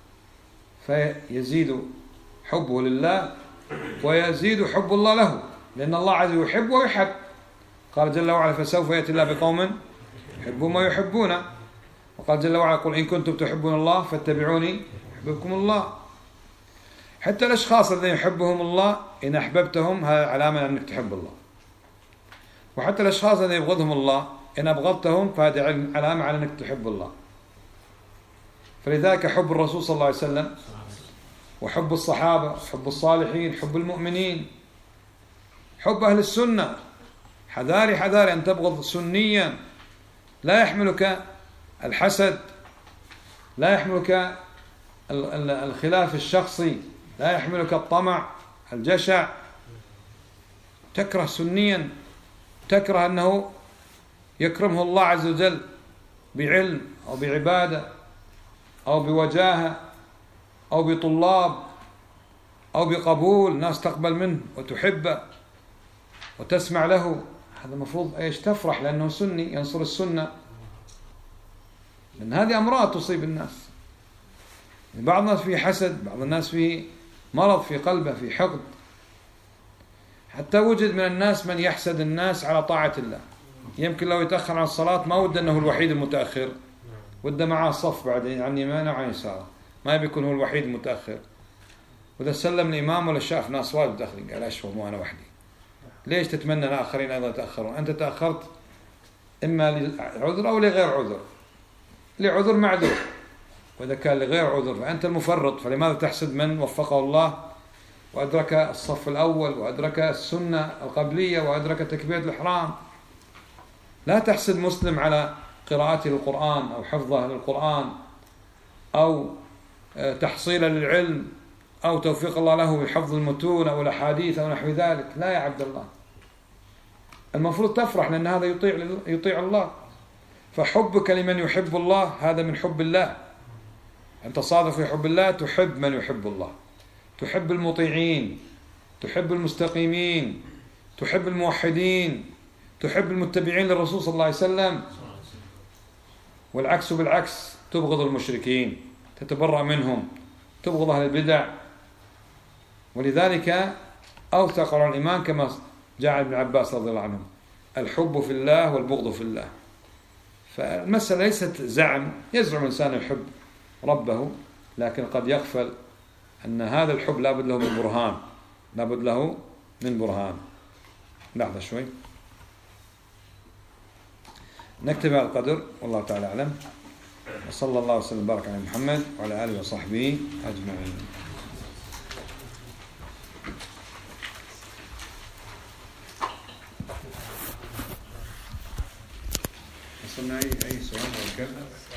فيزيد حبه لله ويزيد حب الله له، لأن الله عز وجل يحب ويحب. قال جل وعلا: فسوف يأتي الله بقوم يحبون ما يحبون. وقال جل وعلا: قل إن كنتم تحبون الله فاتبعوني يحببكم الله. حتى الأشخاص الذين يحبهم الله إن أحببتهم هذا علامة أنك تحب الله. وحتى الأشخاص الذين يبغضهم الله إن أبغضتهم فهذا علامة على أنك تحب الله. فلذلك حب الرسول صلى الله عليه وسلم وحب الصحابة، حب الصالحين، حب المؤمنين، حب أهل السنة. حذاري حذاري أن تبغض سنيا لا يحملك الحسد، لا يحملك الخلاف الشخصي، لا يحملك الطمع، الجشع. تكره سنيا، تكره أنه يكرمه الله عز وجل بعلم أو بعبادة أو بوجاهة أو بطلاب أو بقبول، ناس تقبل منه وتحبه وتسمع له. هذا المفروض ايش؟ تفرح لأنه سني ينصر السنة، لأن هذه أمراض تصيب الناس. بعض الناس فيه حسد، بعض الناس فيه مرض في قلبه، في حقد. حتى وجد من الناس من يحسد الناس على طاعة الله. يمكن لو يتأخر عن الصلاة ما ود أنه الوحيد المتأخر، ود معه الصف بعدين عن يمانه وعن يساره، ما بيكون هو الوحيد المتأخر. وإذا سلم الإمام ولا شاف ناس واجد داخلين قال: أشوف مو أنا وحدي. ليش تتمنى الآخرين أيضا يتأخرون؟ أنت تأخرت إما لعذر أو لغير عذر. لعذر معذور، وإذا كان لغير عذر فأنت المفرط. فلماذا تحسد من وفقه الله وأدرك الصف الأول وأدرك السنة القبلية وأدرك تكبيرة الإحرام؟ لا تحسد مسلم على قراءته للقرآن أو حفظه للقرآن أو تحصيله للعلم أو توفيق الله له بحفظ المتون أو الأحاديث أو نحو ذلك. لا يا عبد الله، المفروض تفرح لأن هذا يطيع يطيع الله. فحبك لمن يحب الله هذا من حب الله. أنت صادق في حب الله، تحب من يحب الله، تحب المطيعين، تحب المستقيمين، تحب الموحدين، تحب المتبعين للرسول صلى الله عليه وسلم. والعكس بالعكس، تبغض المشركين، تتبرأ منهم، تبغض أهل البدع. ولذلك أوثق على الإيمان كما جاء ابن عباس رضي الله عنه: الحب في الله والبغض في الله. فالمسألة ليست زعم، يزعم الإنسان يحب ربه، لكن قد يغفل أن هذا الحب لابد له من برهان، لابد له من برهان. لحظة شوي، نكتب على القدر، والله تعالى أعلم. وصلى الله وسلم وبارك على محمد وعلى آله وصحبه أجمعين. وصلنا أي أي سؤال أو كذا؟